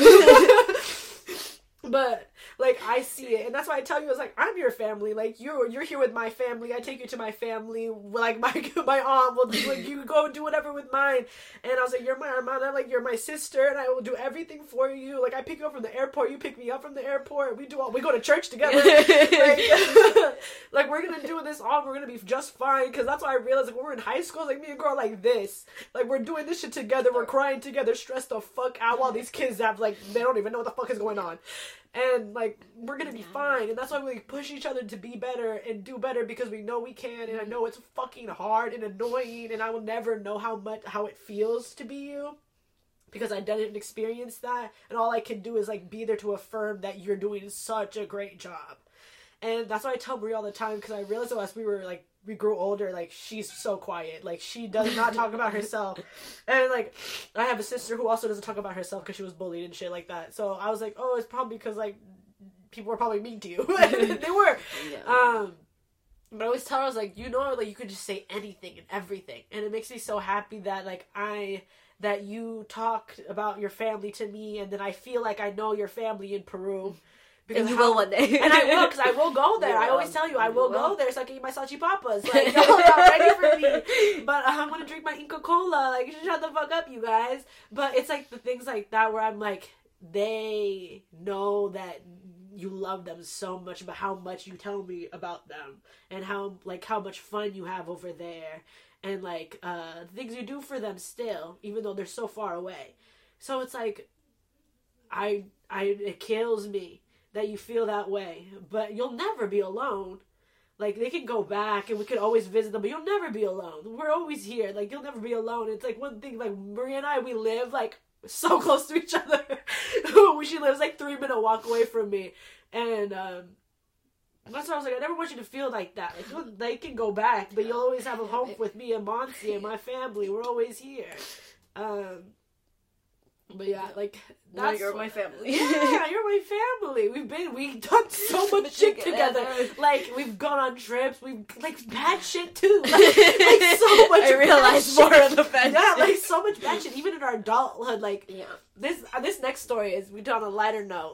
But, like, I see it, and that's why I tell you, I was like, I'm your family, like, you're, you're here with my family, I take you to my family, like, my my aunt will, like, you go do whatever with mine, and I was like, you're my hermana, like, you're my sister, and I will do everything for you, like, I pick you up from the airport, you pick me up from the airport, we do all, we go to church together, like, like, we're gonna do this all, we're gonna be just fine, because that's why I realized, like, when we're in high school, like, me and girl like this, like, we're doing this shit together, we're crying together, stressed the fuck out, while these kids have, like, they don't even know what the fuck is going on. And, like, we're gonna be fine. And that's why we push each other to be better and do better because we know we can. And I know it's fucking hard and annoying. And I will never know how much, how it feels to be you. Because I didn't experience that. And all I can do is, like, be there to affirm that you're doing such a great job. And that's why I tell Maria all the time. Because I realized as we were, like, we grew older, like, she's so quiet. Like, she does not talk about herself. And, like, I have a sister who also doesn't talk about herself because she was bullied and shit like that. So I was like, oh, it's probably because, like, people were probably mean to you. They were. Yeah. Um, but I always tell her, I was like, you know, like, you could just say anything and everything. And it makes me so happy that, like, I... that you talked about your family to me, and then I feel like I know your family in Peru. Because and you how, will one day. And I will, because I will go there. Yeah, I always tell you, I will, will go there so I can eat my salchipapas. Like, y'all not ready for me. But uh, I want to drink my Inca Cola. Like, shut the fuck up, you guys. But it's like the things like that where I'm like, they know that you love them so much, but how much you tell me about them. And how, like, how much fun you have over there. And, like, uh, the things you do for them still, even though they're so far away. So it's like, I, I, it kills me that you feel that way, but you'll never be alone. Like, they can go back and we could always visit them, but you'll never be alone. We're always here. Like, you'll never be alone. It's like one thing, like, Maria and I, we live, like, so close to each other. She lives, like, three minute walk away from me. And, um, that's why I was like, I never want you to feel like that. Like, you'll, they can go back, but you'll always have a home with me and Monty and my family. We're always here. Um, But yeah, like that's no, you're my family. Yeah, you're my family. We've been we've done so much shit together. Like we've gone on trips. We've like bad shit too. Like, like so much. I realized more of the bad. Yeah, like so much bad shit. Even in our adulthood, like yeah. This uh, this next story is we do on a lighter note.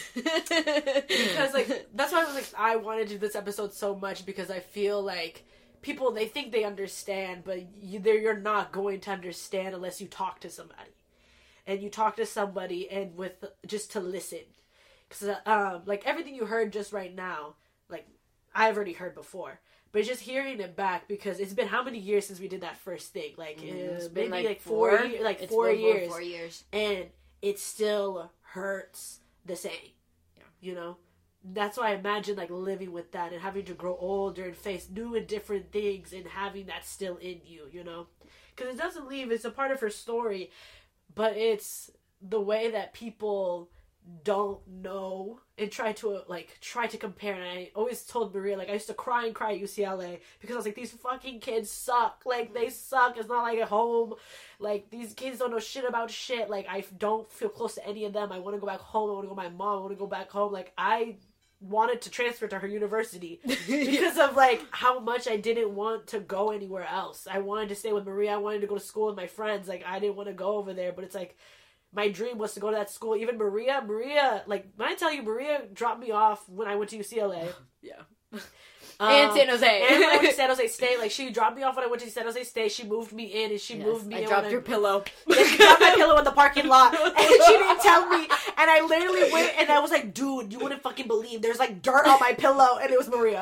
Because like that's why I was like I wanted to do this episode so much because I feel like people they think they understand, but you, you're not going to understand unless you talk to somebody. And you talk to somebody and with just to listen, because um, like everything you heard just right now, like I've already heard before, but just hearing it back because it's been how many years since we did that first thing? Like mm, uh, maybe like, like four, four years, like it's four years, four years, and it still hurts the same. Yeah. You know, that's why I imagine like living with that and having to grow older and face new and different things and having that still in you. You know, because it doesn't leave. It's a part of her story. But it's the way that people don't know and try to, like, try to compare. And I always told Maria, like, I used to cry and cry at U C L A because I was like, these fucking kids suck. Like, they suck. It's not like at home. Like, these kids don't know shit about shit. Like, I don't feel close to any of them. I want to go back home. I want to go with my mom. I want to go back home. Like, I wanted to transfer to her university because of, like, how much I didn't want to go anywhere else. I wanted to stay with Maria. I wanted to go to school with my friends. Like, I didn't want to go over there, but it's like, my dream was to go to that school. Even Maria, Maria, like, when I tell you, Maria dropped me off when I went to U C L A. Yeah. Um, and San Jose. And when I went to San Jose State, like, she dropped me off when I went to San Jose State. She moved me in, and she yes, moved me I in. dropped your I, pillow. Yeah, she dropped my pillow in the parking lot, and she didn't tell me. And I literally went, and I was like, dude, you wouldn't fucking believe. There's, like, dirt on my pillow, and it was Maria.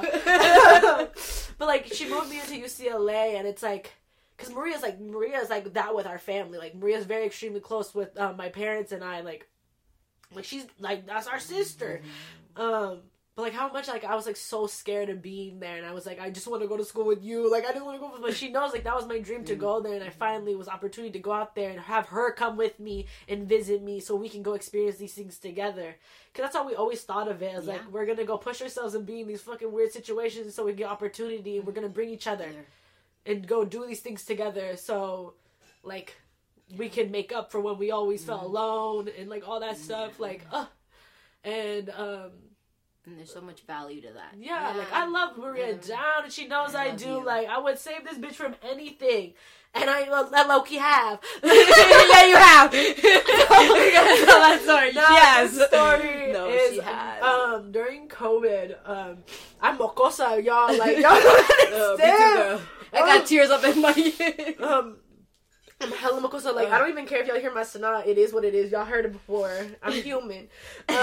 But, like, she moved me into U C L A, and it's like, because Maria's, like, Maria's, like, that with our family. Like, Maria's very extremely close with um, my parents and I, like, like, she's, like, that's our sister. Um... But, like, how much, like, I was, like, so scared of being there. And I was, like, I just want to go to school with you. Like, I didn't want to go with... But she knows, like, that was my dream to go there. And I finally was opportunity to go out there and have her come with me and visit me so we can go experience these things together. Because that's how we always thought of it. As, yeah. like, we're going to go push ourselves and be in these fucking weird situations so we get opportunity. And we're going to bring each other and go do these things together. So, like, we can make up for when we always felt alone and, like, all that stuff. Like, ugh. And, um... And there's so much value to that. Yeah, yeah. Like, I love Maria yeah. down, and she knows I, I do. You. Like, I would save this bitch from anything. And I, I low-key have. Yeah, you have. Oh, we gotta tell that story. No, yes. The story no, is, she has. Um, during COVID, um, I'm mocosa, y'all. Like, y'all don't understand. Oh, I got tears up in my... um... I'm hella mocosa. Like, uh, I don't even care if y'all hear my sanaa. It is what it is. Y'all heard it before. I'm human. Um,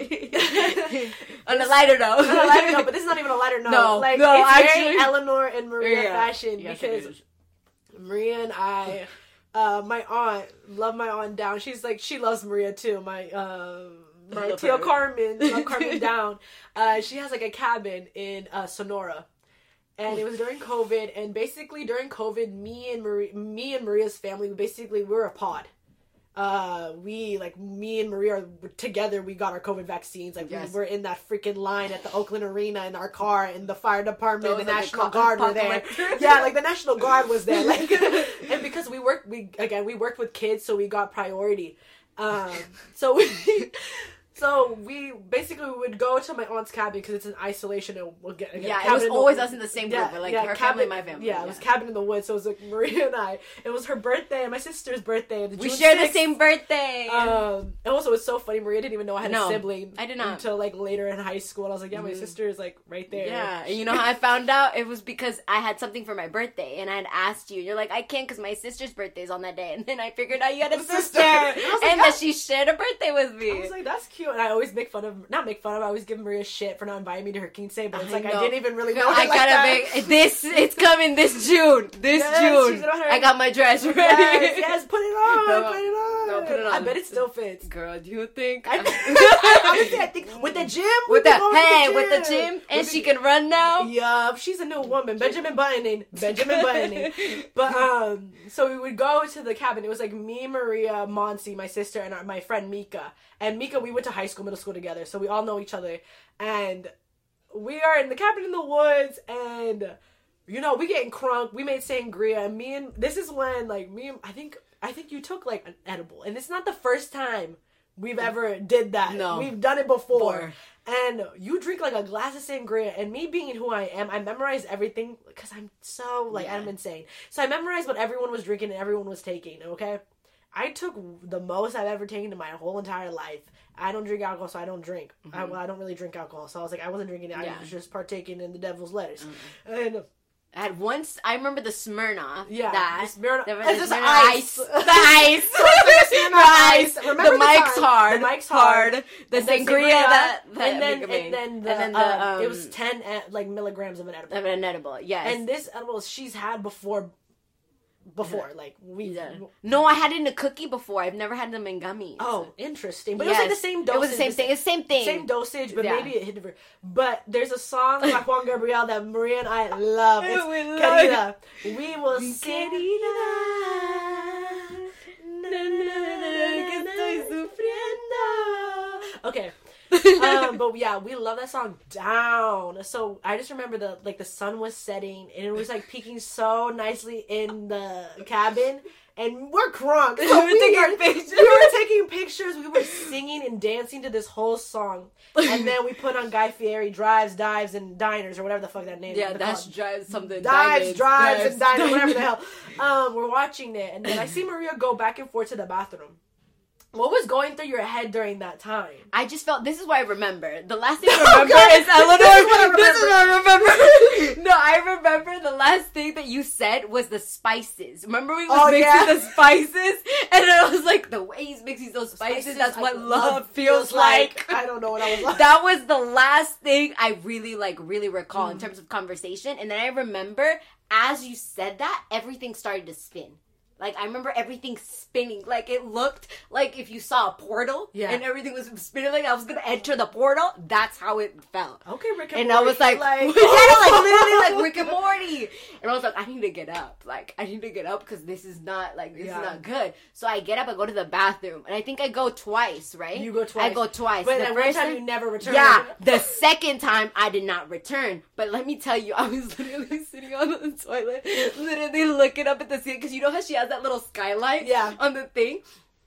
on a lighter note. On a lighter note, but this is not even a lighter note. No, like, no, it's actually, very Eleanor and Maria yeah. fashion yes, because Maria and I, uh, my aunt, love my aunt down. She's like, she loves Maria too. My, um, my Tia Carmen, love Carmen down. Uh, she has like a cabin in uh, Sonora. And it was during COVID, and basically during COVID, me and Maria, me and Maria's family, basically, we were a pod. Uh, we, like, me and Maria were together, we got our COVID vaccines. Like, yes. we were in that freaking line at the Oakland Arena in our car, and the fire department, the like National Guard were there. Yeah, like, the National Guard was there. Like, and because we worked, we, again, we worked with kids, so we got priority. Um, so we... So we basically would go to my aunt's cabin because it's in isolation and we'll get again, yeah. It was always us in the same group, yeah, but like yeah, her cabin, family, my family. Yeah, yeah, it was cabin in the woods. So it was like Maria and I. It was her birthday and my sister's birthday. We share the same birthday. Um, and also it was so funny. Maria didn't even know I had no, a sibling. I did not until like later in high school. And I was like, yeah, my mm. sister is like right there. Yeah, and you know how I found out? It was because I had something for my birthday and I had asked you. You're like, I can't because my sister's birthday is on that day. And then I figured out you had a sister, and, like, and that she shared a birthday with me. I was like, that's cute. And I always make fun of. Not make fun of. I always give Maria shit for not inviting me to her quince, but it's I like know. I didn't even really know. I like gotta that. make this. It's coming this June. This yes, June. I got my dress ready. Yes, yes, put it on. No, put it on. No, put it on. I bet it still fits. Girl, do you think? I, I, honestly, I think with the gym. With the hey, with the gym, with the and with she the, can run now. Yeah, she's a new woman. Benjamin Buttoning. Benjamin Buttoning. But um, so we would go to the cabin. It was like me, Maria, Monsi, my sister, and our, my friend Mika. And Mika, we went to high school, middle school together, so we all know each other. And we are in the cabin in the woods, and you know, we getting crunk. We made sangria, and me and this is when like me. And, I think I think you took like an edible, and it's not the first time we've ever did that. No, we've done it before. And you drink like a glass of sangria, and me being who I am, I memorize everything because I'm so like yeah. I'm insane. So I memorized what everyone was drinking and everyone was taking. Okay, I took the most I've ever taken in my whole entire life. I don't drink alcohol, so I don't drink. Mm-hmm. I, well, I don't really drink alcohol, so I was like, I wasn't drinking it. Yeah. I was just partaking in the devil's lettuce. Mm-hmm. And I had once, I remember the Smirnoff. Yeah. That. The Smirnoff. The, the it's just Smirnoff ice. The ice. So it's like the ice. Remember the, the Mike's time. hard. The Mike's hard. hard. The sangria that, that and then, and then the, and then the um, um, it was ten uh, like milligrams of an edible. Of an edible, yes. And this edible she's had before. Before, like, we... Yeah. No, I had it in a cookie before. I've never had them in gummies. Oh, interesting. But yes. It was like the same dosage. It was the same thing. It's the same thing. Same dosage, but yeah. maybe it hit different. But there's a song by Juan Gabriel that Maria and I love. It's we Querida. It. We will sing... Okay. um, but yeah, we love that song down. So I just remember the like the sun was setting and it was like peeking so nicely in the cabin, and we're crunk. So we, were taking were, pictures. we were taking pictures. We were singing and dancing to this whole song, and then we put on Guy Fieri drives, dives, and diners or whatever the fuck that name. Yeah, that's drives something. Dives, dives, drives, dives, and diners, whatever the hell. Um, we're watching it, and then I see Maria go back and forth to the bathroom. What was going through your head during that time? I just felt, this is what I remember. The last thing I remember okay. is Eleanor. This is what I remember. This is what I remember. No, I remember the last thing that you said was the spices. Remember we was oh, mixing yeah. the spices? And I was like, the way he's mixing those spices, spices that's what love, love feels, feels like. like. I don't know what I was like. That was the last thing I really, like, really recall mm. in terms of conversation. And then I remember, as you said that, everything started to spin. Like, I remember everything spinning. Like, it looked like if you saw a portal yeah. and everything was spinning like I was going to enter the portal. That's how it felt. Okay, Rick and, and Morty. I was like, like, yeah, like, literally like Rick and Morty. And I was like, I need to get up. Like, I need to get up because this is not, like, this yeah. is not good. So I get up, I go to the bathroom. And I think I go twice, right? You go twice. I go twice. But the the first time you never returned. Yeah. The second time, I did not return. But let me tell you, I was literally sitting on the toilet, literally looking up at the ceiling. Because you know how she has that little skylight? Yeah. On the thing.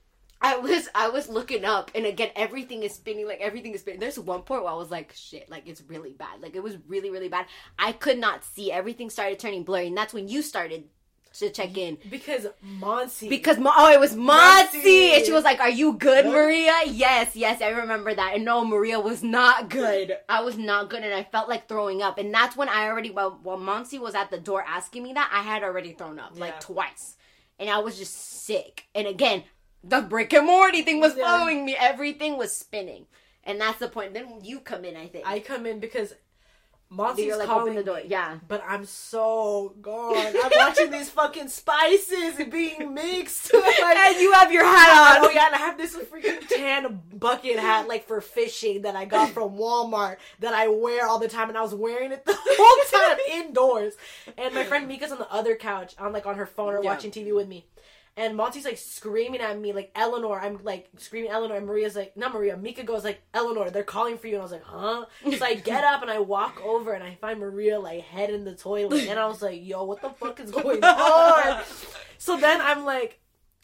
I was I was looking up, and again everything is spinning, like everything is spinning. There's one point where I was like, shit, like it's really bad. Like it was really, really bad. I could not see. Everything started turning blurry, and that's when you started to check in. Because Monsi. Because, oh, it was Monsi! And she was like, are you good, Maria? Yes, yes, I remember that. And no, Maria was not good. I was not good, and I felt like throwing up. And that's when I already, while, while Monsi was at the door asking me that, I had already thrown up, yeah. like twice. And I was just sick. And again, the Rick and Morty thing was yeah. following me. Everything was spinning. And that's the point. Then you come in, I think. I come in because Monty's like, calling the door. me, yeah. But I'm so gone. I'm watching these fucking spices being mixed. Like, and you have your hat on. Oh yeah, and I have this freaking tan bucket hat, like for fishing, that I got from Walmart that I wear all the time, and I was wearing it the whole time indoors. And my friend Mika's on the other couch, on like on her phone or yeah. watching T V with me. And Monty's like screaming at me, like, Eleanor. I'm like screaming, Eleanor. And Maria's like, not Maria. Mika goes like, Eleanor, they're calling for you. And I was like, huh? So I get up and I walk over and I find Maria like head in the toilet. And I was like, yo, what the fuck is going on? So then I'm like,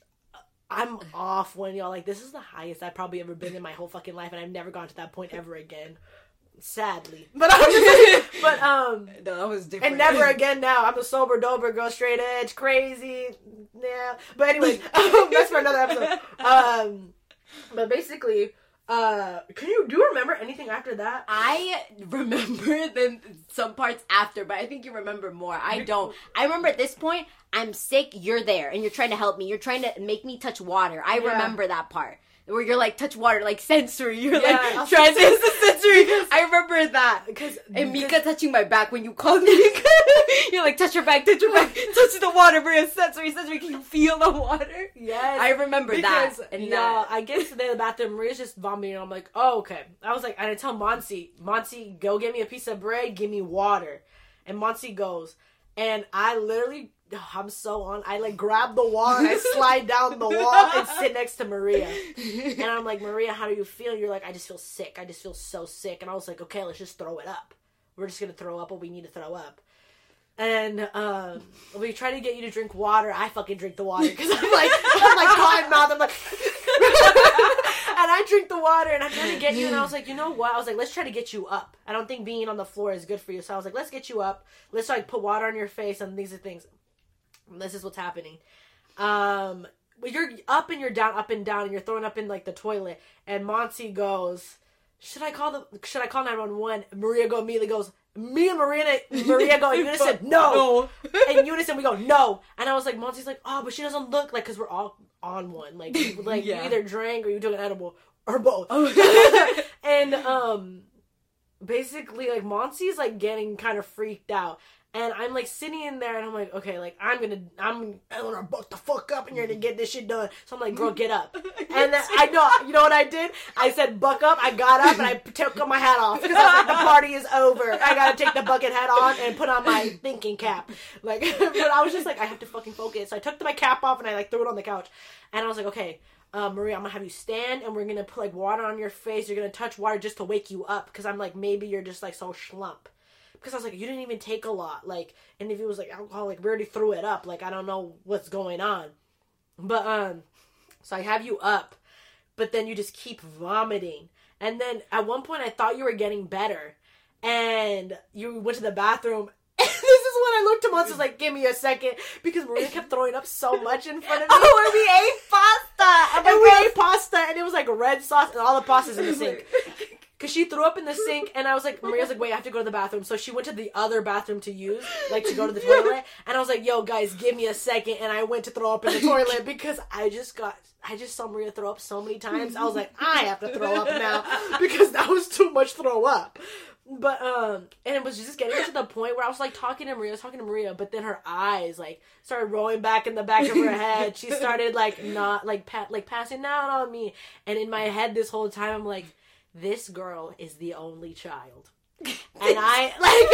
I'm off when y'all like, this is the highest I've probably ever been in my whole fucking life. And I've never gone to that point ever again. Sadly. But I'm just but um no, that was different. And never again now. I'm a sober dober girl, straight edge, crazy. Yeah. But anyways, um, that's for another episode. Um but basically, uh can you do you remember anything after that? I remember then some parts after, but I think you remember more. I don't. I remember at this point, I'm sick, you're there, and you're trying to help me. You're trying to make me touch water. I yeah. remember that part. Where you're like, touch water, like sensory. You're yeah, like, trying to the sensory. I remember that. Because, and Mika touching my back when you called me. You're like, touch your back, touch your back, touch the water, Maria, sensory, sensory. Can you feel the water? Yes. I remember because, that. And yeah, that. I get to the bathroom, Maria's just vomiting. I'm like, oh, okay. I was like, and I tell Monsi, Monsi, go get me a piece of bread, give me water. And Monsi goes, and I literally... I'm so on. I like grab the wall and I slide down the wall and sit next to Maria. And I'm like, Maria, how do you feel? And you're like, I just feel sick. I just feel so sick. And I was like, okay, let's just throw it up. We're just going to throw up what we need to throw up. And um, we try to get you to drink water. I fucking drink the water because I'm like, I'm like cotton mouth. I'm like, and I drink the water and I'm trying to get you. And I was like, you know what? I was like, let's try to get you up. I don't think being on the floor is good for you. So I was like, let's get you up. Let's like put water on your face and these are things. And this is what's happening. Um, you're up and you're down, up and down, and you're throwing up in like the toilet. And Monty goes, should I call the? Should I call nine one one? Maria go immediately goes. Me and Maria, Maria go in unison, no. no. In unison, we go, no. And I was like, Monty's like, oh, but she doesn't look like, because we're all on one. Like, like yeah. you either drank or you took an edible, or both. Oh. And, um, basically, like, Monty's, like, getting kind of freaked out. And I'm, like, sitting in there, and I'm like, okay, like, I'm gonna, I'm, I'm gonna buck the fuck up, and you're gonna get this shit done. So I'm like, girl, get up. And then, I know, you know what I did? I said, buck up, I got up, and I took my hat off. Because I was like, the party is over. I gotta take the bucket hat on and put on my thinking cap. Like, but I was just like, I have to fucking focus. So I took my cap off, and I, like, threw it on the couch. And I was like, okay, uh, Maria, I'm gonna have you stand, and we're gonna put, like, water on your face. You're gonna touch water just to wake you up. Because I'm like, maybe you're just, like, so schlump. Because I was like, you didn't even take a lot. Like, and if it was, like, alcohol, like, we already threw it up. Like, I don't know what's going on. But, um, so I have you up. But then you just keep vomiting. And then at one point, I thought you were getting better. And you went to the bathroom. And this is when I looked to Monty, was like, give me a second. Because Maria kept throwing up so much in front of me. Oh, and we ate pasta. And we ate pasta. And it was, like, red sauce. And all the pasta's in the sink. Because she threw up in the sink, and I was like, Maria's like, wait, I have to go to the bathroom. So she went to the other bathroom to use, like, to go to the toilet. And I was like, yo, guys, give me a second. And I went to throw up in the toilet because I just got, I just saw Maria throw up so many times. I was like, I have to throw up now because that was too much throw up. But, um, and it was just getting to the point where I was, like, talking to Maria, I was talking to Maria, but then her eyes, like, started rolling back in the back of her head. She started, like, not, like, pa- like passing out on me. And in my head this whole time, I'm like, this girl is the only child. And I,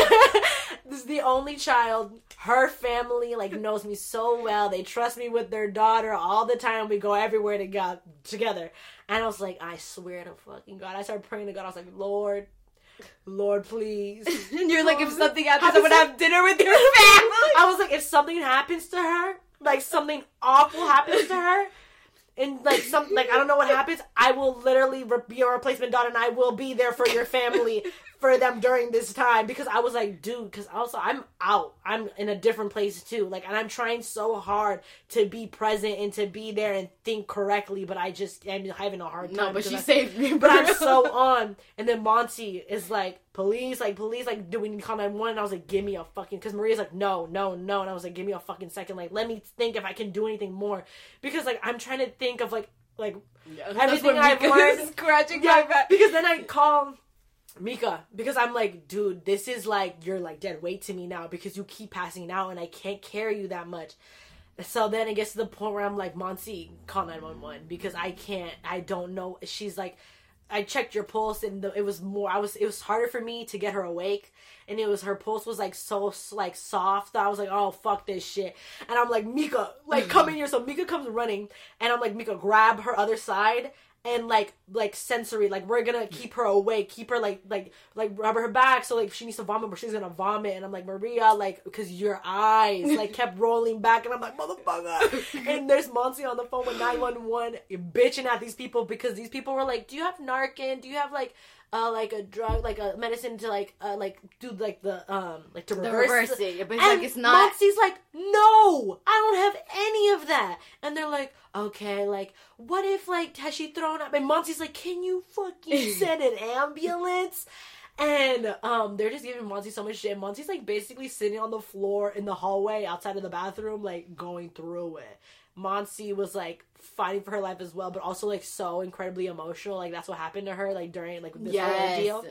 like, this is the only child. Her family, like, knows me so well. They trust me with their daughter all the time. We go everywhere to go, together. And I was like, I swear to fucking God. I started praying to God. I was like, Lord, Lord, please. And you're Lord, like, if something happens, I'm going to have dinner with your family. I was like, if something happens to her, like, something awful happens to her, and, like, some, like, I don't know what happens, I will literally re- be your replacement daughter, and I will be there for your family, for them during this time, because I was like, dude, because also, I'm out, I'm in a different place, too, like, and I'm trying so hard to be present, and to be there, and think correctly, but I just, I'm having a hard time. No, but she I, saved me, but I'm so on, and then Monty is like, police, like, police, like, do we need to call nine one one? And I was like, give me a fucking, because Maria's like, no, no, no, and I was like, give me a fucking second, like, let me think if I can do anything more, because, like, I'm trying to think of, like, like, yeah, everything I've learned, scratching yeah, my back, because then I call Mika, because I'm like, dude, this is, like, you're, like, dead weight to me now, because you keep passing out, and I can't carry you that much. So then it gets to the point where I'm like, Monty, call nine one one, because I can't, I don't know, she's like, I checked your pulse, and the, it was more, I was, it was harder for me to get her awake, and it was, her pulse was, like, so, like, soft, I was like, oh, fuck this shit, and I'm like, Mika, like, come in here, so Mika comes running, and I'm like, Mika, grab her other side, and, like, like, sensory, like, we're gonna keep her awake, keep her, like, like, like, rub her back, so, like, if she needs to vomit, but she's gonna vomit, and I'm like, Maria, like, because your eyes, like, kept rolling back, and I'm like, motherfucker, and there's Monty on the phone with nine one one, bitching at these people, because these people were like, do you have Narcan, do you have, like, uh, like a drug, like a medicine to, like, uh, like, do, like, the, um, like, to reverse, reverse it, but it's and like, it's not, Monty's like, no, I don't have any of that, and they're like, okay, like, what if, like, has she thrown up, and Monty's like, can you fucking send an ambulance? And, um, they're just giving Monty so much shit. Monty's, like, basically sitting on the floor in the hallway outside of the bathroom, like, going through it. Monty was, like, fighting for her life as well, but also, like, so incredibly emotional. Like, that's what happened to her, like, during, like, this yes. whole deal.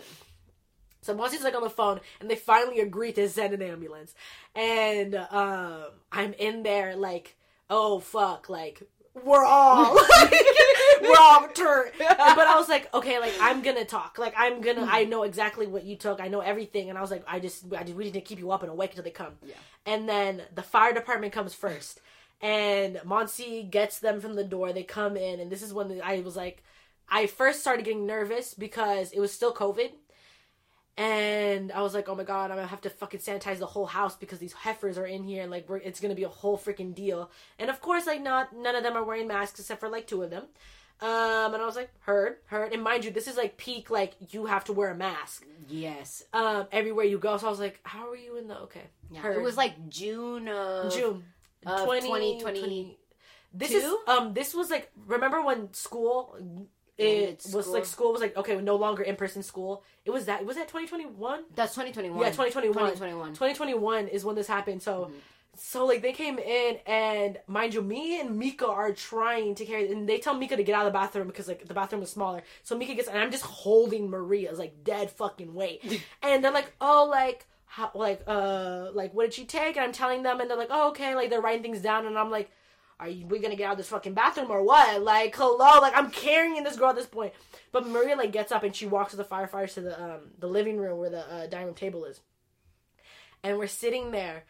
So Monty's, like, on the phone, and they finally agree to send an ambulance. And, um, I'm in there, like, oh, fuck, like, we're all, like, we're all turned. But I was like, okay, like, I'm gonna talk. Like, I'm gonna, I know exactly what you took. I know everything. And I was like, I just, I just, we need to keep you up and awake until they come. Yeah. And then the fire department comes first. And Monty gets them from the door. They come in. And this is when I was like, I first started getting nervous because it was still COVID. And I was like, oh my God, I'm gonna have to fucking sanitize the whole house because these heifers are in here and like we're, it's gonna be a whole freaking deal. And of course, like not none of them are wearing masks except for like two of them. Um, and I was like, heard, heard. And mind you, this is like peak, like you have to wear a mask. Yes. Um, everywhere you go. So I was like, how are you in the okay? Yeah, heard. It was like June of June of twenty twenty. This is um this was like, remember when school it was school. like school was like, okay, no longer in-person school. It was that was that twenty twenty-one? That's twenty twenty-one. Yeah, twenty twenty-one. twenty twenty-one. twenty twenty-one is when this happened. So mm-hmm. so like they came in and mind you, me and Mika are trying to carry, and they tell Mika to get out of the bathroom because like the bathroom is smaller. So Mika gets, and I'm just holding Maria's like dead fucking weight. And they're like, oh, like how like uh like what did she take? And I'm telling them, and they're like, oh, okay, like they're writing things down, and I'm like, are you, we gonna get out of this fucking bathroom or what? Like, hello? Like, I'm carrying this girl at this point. But Maria, like, gets up and she walks with the firefighters to the, um, the living room where the, uh, dining room table is. And we're sitting there,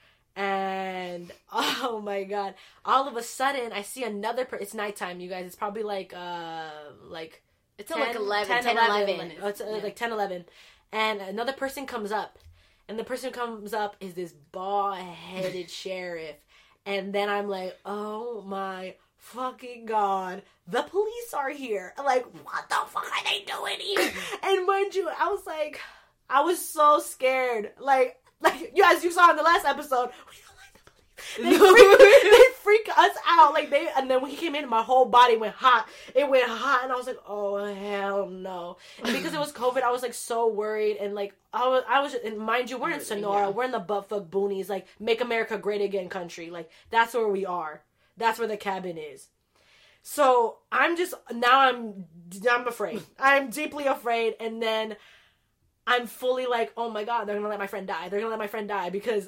and, oh my God. All of a sudden, I see another person. It's nighttime, you guys. It's probably, like, uh, like... It's ten, like eleven, ten, ten eleven. eleven. Oh, it's, uh, yeah. Like, ten, eleven. And another person comes up. And the person who comes up is this bald-headed sheriff. And then I'm like, oh my fucking God, the police are here. Like, what the fuck are they doing here? And mind you, I was like, I was so scared. Like, like you as you saw in the last episode, we don't like the police. They freak, they freak us out. Like they, and then when he came in, my whole body went hot. It went hot, and I was like, oh hell no. And because it was COVID, I was like so worried, and like I was, I was, and mind you, we're in Sonora, yeah. We're in the buttfuck boonies, like make America great again country. Like that's where we are. That's where the cabin is. So I'm just now I'm I'm afraid. I'm deeply afraid, and then I'm fully like, oh my God, they're gonna let my friend die. They're gonna let my friend die because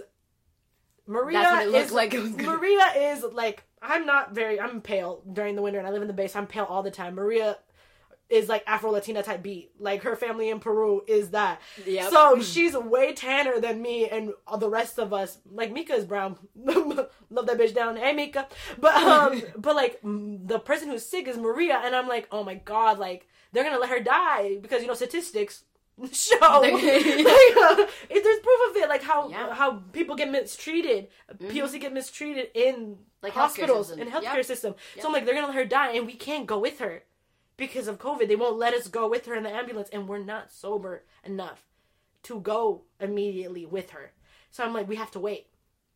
Maria That's what it looked is like. It was gonna... Maria is like, I'm not very. I'm pale during the winter, and I live in the base. I'm pale all the time. Maria is like Afro Latina type beat. Like her family in Peru is that. Yep. So she's way tanner than me and all the rest of us. Like Mika is brown. Love that bitch down. Hey Mika. But um, but like the person who's sick is Maria, and I'm like, oh my God, like they're gonna let her die because you know statistics show like, uh, there's proof of it, like how yeah. how people get mistreated, mm-hmm. P O C get mistreated in like hospitals and healthcare yep. system. Yep. So I'm like, they're gonna let her die, and we can't go with her. Because of COVID, they won't let us go with her in the ambulance, and we're not sober enough to go immediately with her. So I'm like, we have to wait.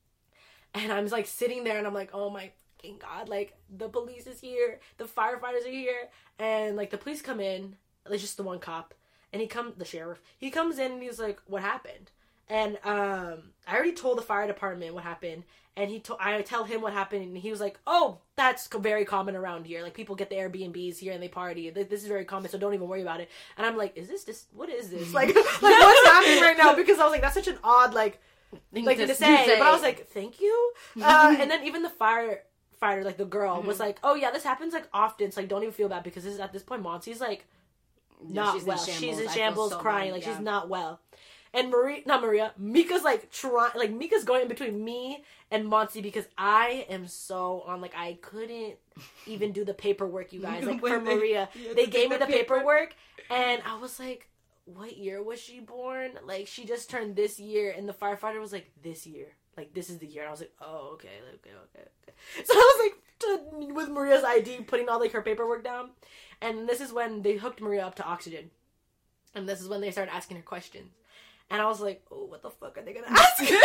And I'm like sitting there, and I'm like, oh my fucking God, like the police is here, the firefighters are here, and like the police come in. It's just the one cop, and he comes, the sheriff. He comes in and he's like, what happened? And um, I already told the fire department what happened. And he told, I tell him what happened, and he was like, oh, that's very common around here. Like, people get the Airbnbs here, and they party. This is very common, so don't even worry about it. And I'm like, is this, this what is this? Like, like what's happening right now? Because I was like, that's such an odd, like, thing like, to, to say. say. But I was like, thank you. Uh, and then even the firefighter, like, the girl, mm-hmm. was like, oh, yeah, this happens, like, often. So, like, don't even feel bad, because this is, at this point, Monty's, like, not yeah, she's well. In she's in shambles, so crying. Bad, like, yeah. She's not well. And Maria, not Maria, Mika's like trying, like Mika's going in between me and Monty because I am so on, like I couldn't even do the paperwork, you guys. Like for they, Maria, they gave me the paperwork, paperwork and I was like, what year was she born? Like she just turned this year, and the firefighter was like, this year. Like this is the year. And I was like, oh, okay, okay, okay, okay. So I was like, to, with Maria's I D, putting all like her paperwork down. And this is when they hooked Maria up to oxygen. And this is when they started asking her questions. And I was like, oh, what the fuck are they gonna ask her?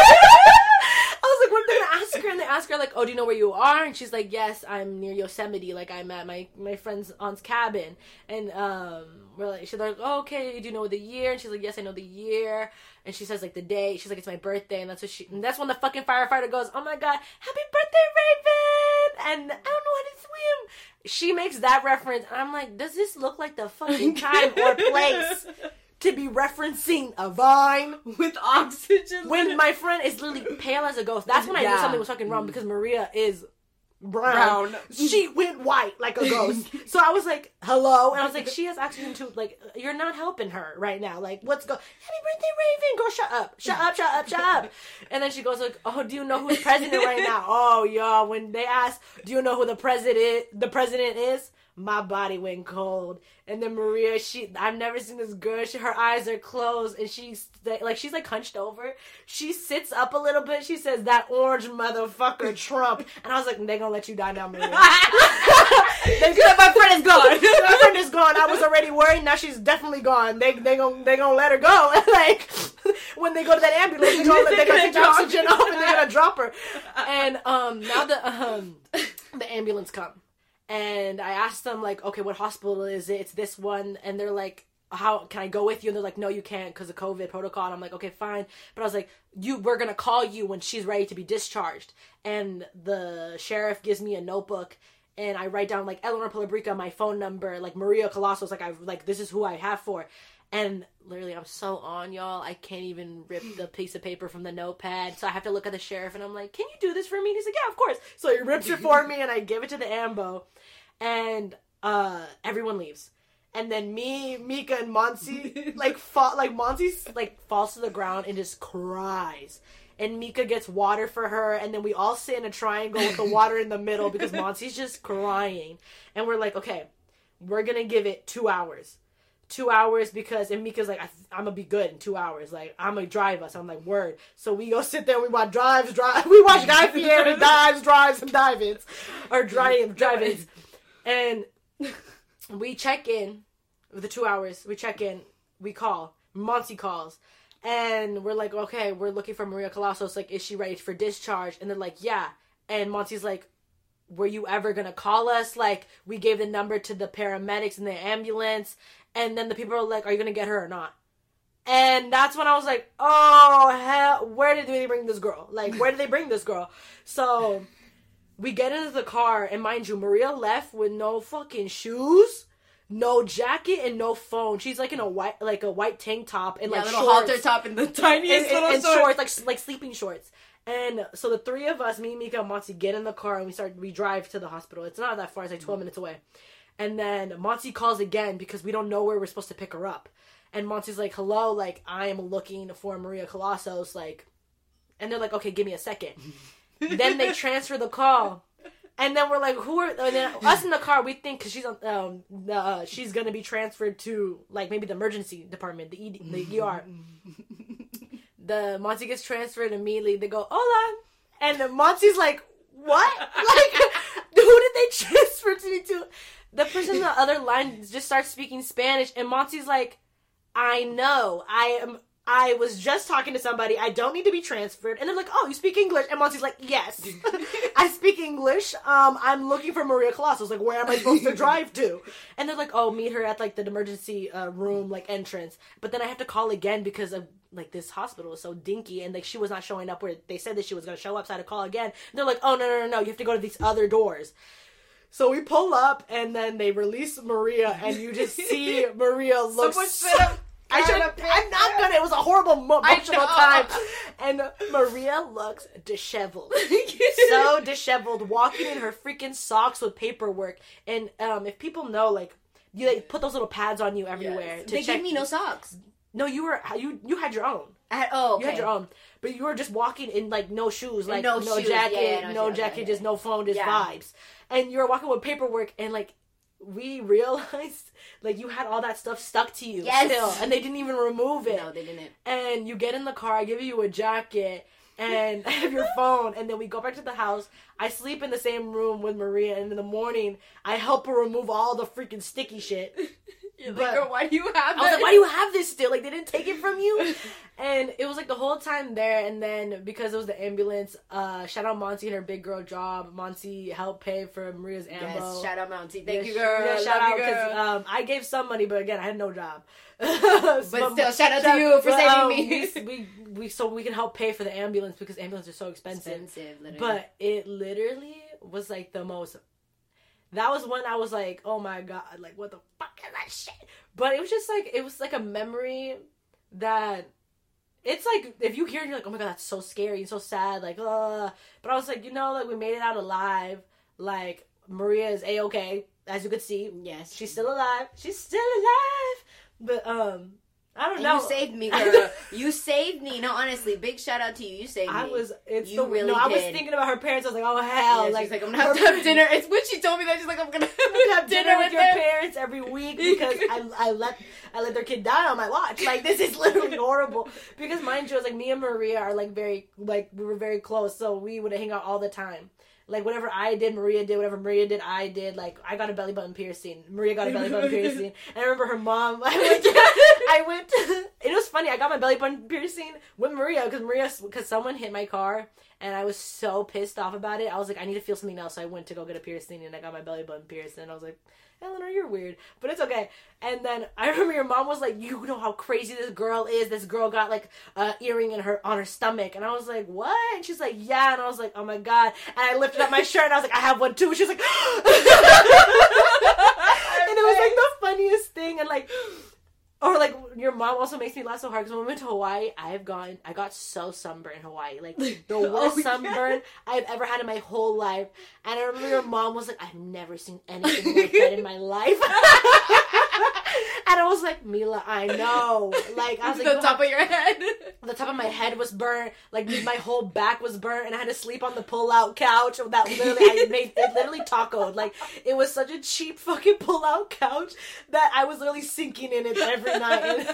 I was like, what are they gonna ask her? And they ask her, like, oh, do you know where you are? And she's like, yes, I'm near Yosemite. Like, I'm at my, my friend's aunt's cabin. And um, we're like, she's like, oh, okay, do you know the year? And she's like, yes, I know the year. And she says, like, the day. She's like, it's my birthday. And that's what she, and that's when the fucking firefighter goes, oh my God, happy birthday, Raven! And I don't know how to swim. She makes that reference. And I'm like, does this look like the fucking time or place to be referencing a vine with oxygen? When my friend is literally pale as a ghost. That's when I yeah. knew something was fucking wrong, because Maria is brown. brown. She went white like a ghost. So I was like, hello? And I was like, she has oxygen too. Like, you're not helping her right now. Like, what's go? Happy birthday, Raven. Go shut up. Shut up, shut up, shut up. And then she goes like, oh, do you know who's president right now? Oh, y'all, when they ask, do you know who the president, the president is? My body went cold. And then Maria, she, I've never seen this girl. She, her eyes are closed and she's like, she's like hunched over. She sits up a little bit. She says, that orange motherfucker Trump. And I was like, they gonna let you die now, Maria. They said my friend is gone. My friend is gone. I was already worried. Now she's definitely gone. They they gonna they gonna let her go. Like when they go to that ambulance, they're gonna, they're gonna take the oxygen off and they're gonna drop her. And um, now the um, the ambulance come. And I asked them, like, okay, what hospital is it? It's this one. And they're like, how can I go with you? And they're like, no, you can't because of COVID protocol. And I'm like, okay, fine. But I was like, you, we're going to call you when she's ready to be discharged. And the sheriff gives me a notebook. And I write down, like, Eleanor Palabrica, my phone number, like, Maria Colossos, like, I like, this is who I have for. And literally, I'm so on, y'all. I can't even rip the piece of paper from the notepad. So I have to look at the sheriff, and I'm like, can you do this for me? And he's like, yeah, of course. So he rips it for me, and I give it to the ambo. And uh, everyone leaves. And then me, Mika, and Monty, like, fall, like, Monty, like, falls to the ground and just cries. And Mika gets water for her, and then we all sit in a triangle with the water in the middle because Monty's just crying. And we're like, okay, we're gonna give it two hours. Two hours because, and Mika's like, I, I'm gonna be good in two hours. Like, I'm gonna drive us. I'm like, word. So we go sit there and we watch drives, drive. We watch Guy Fieri dives, drives, and dive-ins. Or drive, drive-ins. And we check in with the two hours. We check in. We call. Monty calls. And we're like, okay, we're looking for Maria Colossos. Like, is she ready for discharge? And they're like, yeah. And Monty's like, were you ever gonna call us? Like, we gave the number to the paramedics in the ambulance. And then the people are like, are you gonna get her or not? And that's when I was like, oh, hell, where did they bring this girl? Like, where did they bring this girl? So we get into the car, and mind you, Maria left with no fucking shoes, no jacket, and no phone. She's like in a white, like a white tank top and yeah, like little shorts. halter top and the tiniest and, little and, and shorts. shorts, like like sleeping shorts. And so the three of us, me, Mika, and Monty, get in the car and we start. We drive to the hospital. It's not that far. It's like twelve mm-hmm. minutes away. And then Monty calls again because we don't know where we're supposed to pick her up. And Monty's like, hello, like, I am looking for Maria Colossos, like, and they're like, okay, give me a second. Then they transfer the call. And then we're like, who are, and then us in the car, we think, because she's, um, the, uh, she's going to be transferred to, like, maybe the emergency department, the, E D, the E R. The Monty gets transferred immediately. They go, hola. And then Monty's like, what? Like, who did they transfer to me to? The person on the other line just starts speaking Spanish, and Monty's like, I know, I am, I was just talking to somebody, I don't need to be transferred. And they're like, oh, you speak English? And Monty's like, yes, I speak English. Um, I'm looking for Maria Colossos. Like, where am I supposed to drive to? And they're like, oh, meet her at, like, the emergency uh, room, like, entrance. But then I have to call again because of, like, this hospital is so dinky, and, like, she was not showing up where they said that she was going to show up, so I had to call again. And they're like, oh, no, no, no, no, you have to go to these other doors. So we pull up, and then they release Maria, and you just see Maria look so... I should. I'm not gonna. It was a horrible emotional time, and Maria looks disheveled, so disheveled, walking in her freaking socks with paperwork. And um, if people know, like, you like, put those little pads on you everywhere. Yes. To they check. gave me no socks. No, you were you you had your own. I had, oh, okay. You had your own, but you were just walking in like no shoes, like no, no shoes. jacket, yeah, yeah, no, no shoes. jacket, yeah, yeah. just no phone, just yeah. vibes. And you were walking with paperwork, and like. We realized, like, you had all that stuff stuck to you yes. still, and they didn't even remove it. No, they didn't. And you get in the car, I give you a jacket, and I have your phone, and then we go back to the house. I sleep in the same room with Maria, and in the morning, I help her remove all the freaking sticky shit. You're like, girl, why do you have I was like, why do you have this still? Like, they didn't take it from you? And it was, like, the whole time there, and then, because it was the ambulance, uh, shout out Monty and her big girl job. Monty helped pay for Maria's ambo. Yes, shout out Monty. Thank yeah, you, girl. Yeah, shout Love out, because um, I gave some money, but again, I had no job. but still, shout out to you for but, saving um, me. we, we, we, so we can help pay for the ambulance, because ambulances are so expensive. Expensive, literally. But it literally was, like, the most... That was when I was like, oh my god, like, what the fuck is that shit? But it was just like, it was like a memory that, it's like, if you hear it, you're like, oh my god, that's so scary and so sad, like, uh. But I was like, you know, like, we made it out alive, like, Maria is A-okay, as you could see. Yes. She's still alive. She's still alive. But, um... I don't and know. You saved me, girl. You saved me. No, honestly, big shout out to you. You saved me. I was. It's you the, really no, did. I was thinking about her parents. I was like, oh hell, yeah, like, she's like I'm gonna have to have dinner. It's when she told me that she's like I'm gonna have, to have dinner, dinner with, with your them. parents every week because I I let I let their kid die on my watch. Like this is literally horrible. Because mind you, it was like me and Maria are like very like we were very close, so we would hang out all the time. Like, whatever I did, Maria did. Whatever Maria did, I did. Like, I got a belly button piercing. Maria got a belly button piercing. And I remember her mom, I went, to, I went to, it was funny. I got my belly button piercing with Maria because Maria, because someone hit my car. And I was so pissed off about it. I was like, I need to feel something else. So I went to go get a piercing. And I got my belly button pierced. And I was like, Eleanor, you're weird. But it's okay. And then I remember your mom was like, you know how crazy this girl is. This girl got like an earring in her on her stomach. And I was like, what? And she's like, yeah. And I was like, oh my God. And I lifted up my shirt and I was like, I have one too. And she was like, and it was like the funniest thing. And like, or like your mom also makes me laugh so hard because when we went to Hawaii, I've gone, I got so sunburned in Hawaii. Like the worst oh, sunburn yeah. I've ever had in my whole life. And I remember your mom was like, I've never seen anything like that in my life. And I was like, Mila, I know. Like I was like, the top of your head. The top of my head was burnt. Like my whole back was burnt, and I had to sleep on the pull-out couch. That literally, I made it literally tacoed. Like it was such a cheap fucking pull-out couch that I was literally sinking in it every night.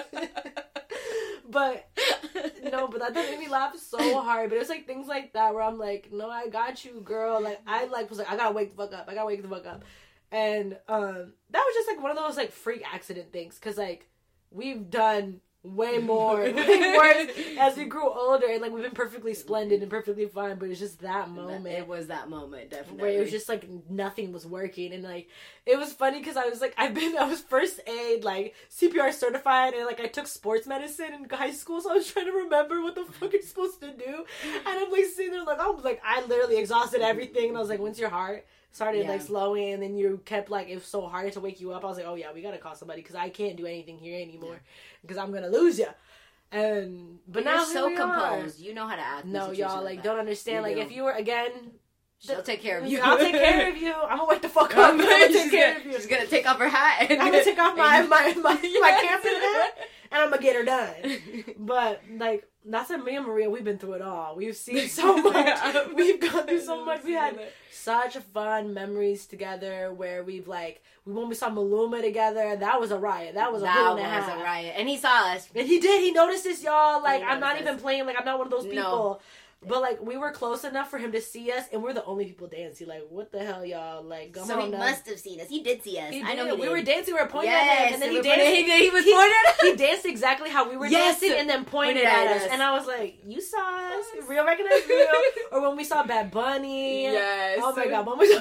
But no, but that made me laugh so hard. But it was like things like that where I'm like, no, I got you, girl. Like I like was like, I gotta wake the fuck up. I gotta wake the fuck up. And um, that was just like one of those like freak accident things, because like we've done way more, way worse as we grew older, and like we've been perfectly splendid and perfectly fine. But it's just that moment. It was that moment, definitely, where it was just like nothing was working, and like it was funny because I was like I've been I was first aid like C P R certified, and like I took sports medicine in high school, so I was trying to remember what the fuck you're supposed to do, and I'm like sitting there like I was like I literally exhausted everything, and I was like, when's your heart? Started yeah. like slowing, and then you kept like it was so hard to wake you up. I was like, oh yeah, we gotta call somebody because I can't do anything here anymore because yeah. I'm gonna lose you. And but, but now you're so composed, you know how to act. No, y'all like, like don't understand. You like do. If you were again, she'll take care of you. I'll take care of you. I'm gonna wake the fuck up. I'm gonna take care gonna, of you. She's gonna take off her hat. And I'm gonna take off my my my, yes. my camping hat, and I'm gonna get her done. But like. That's like me and Maria, we've been through it all. We've seen so much. We've gone through so much. We had such fun memories together where we've like, we when we saw Maluma together, that was a riot. That was a whole and a half. That was a riot. And he saw us. And he did. He noticed us, y'all. Like, I'm not us. even playing. Like, I'm not one of those people. No. But, like, we were close enough for him to see us, and we're the only people dancing. Like, what the hell, y'all? Like, come so on he down. must have seen us. He did see us. He I know did. he did. We were dancing. We were pointing yes, at him, and then he danced. He, did. he was he, pointing at us. He danced exactly how we were yes. dancing, and then pointed, pointed at, at us. us. And I was like, you saw us. Yes. Real recognize real. Or when we saw Bad Bunny. Yes. Oh, my God. When we saw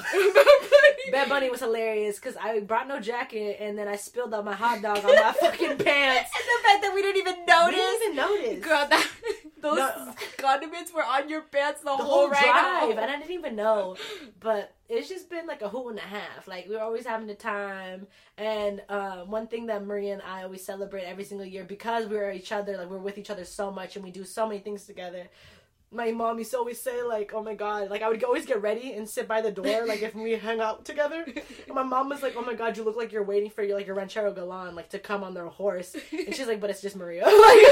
Bad Bunny was hilarious, because I brought no jacket, and then I spilled out my hot dog on my fucking pants. And the fact that we didn't even notice. We didn't even notice. Girl, that... Those no. condiments were on your pants the, the whole, whole drive, and I didn't even know. But it's just been like a hoot and a half. Like, we were always having a time. And uh, one thing that Maria and I always celebrate every single year, because we're each other, like, we're with each other so much, and we do so many things together. My mom used to always say, like, oh my God, like, I would always get ready and sit by the door, like, if we hung out together. And my mom was like, oh my God, you look like you're waiting for your, like, your ranchero galan, like, to come on their horse. And she's like, but it's just Maria. Like,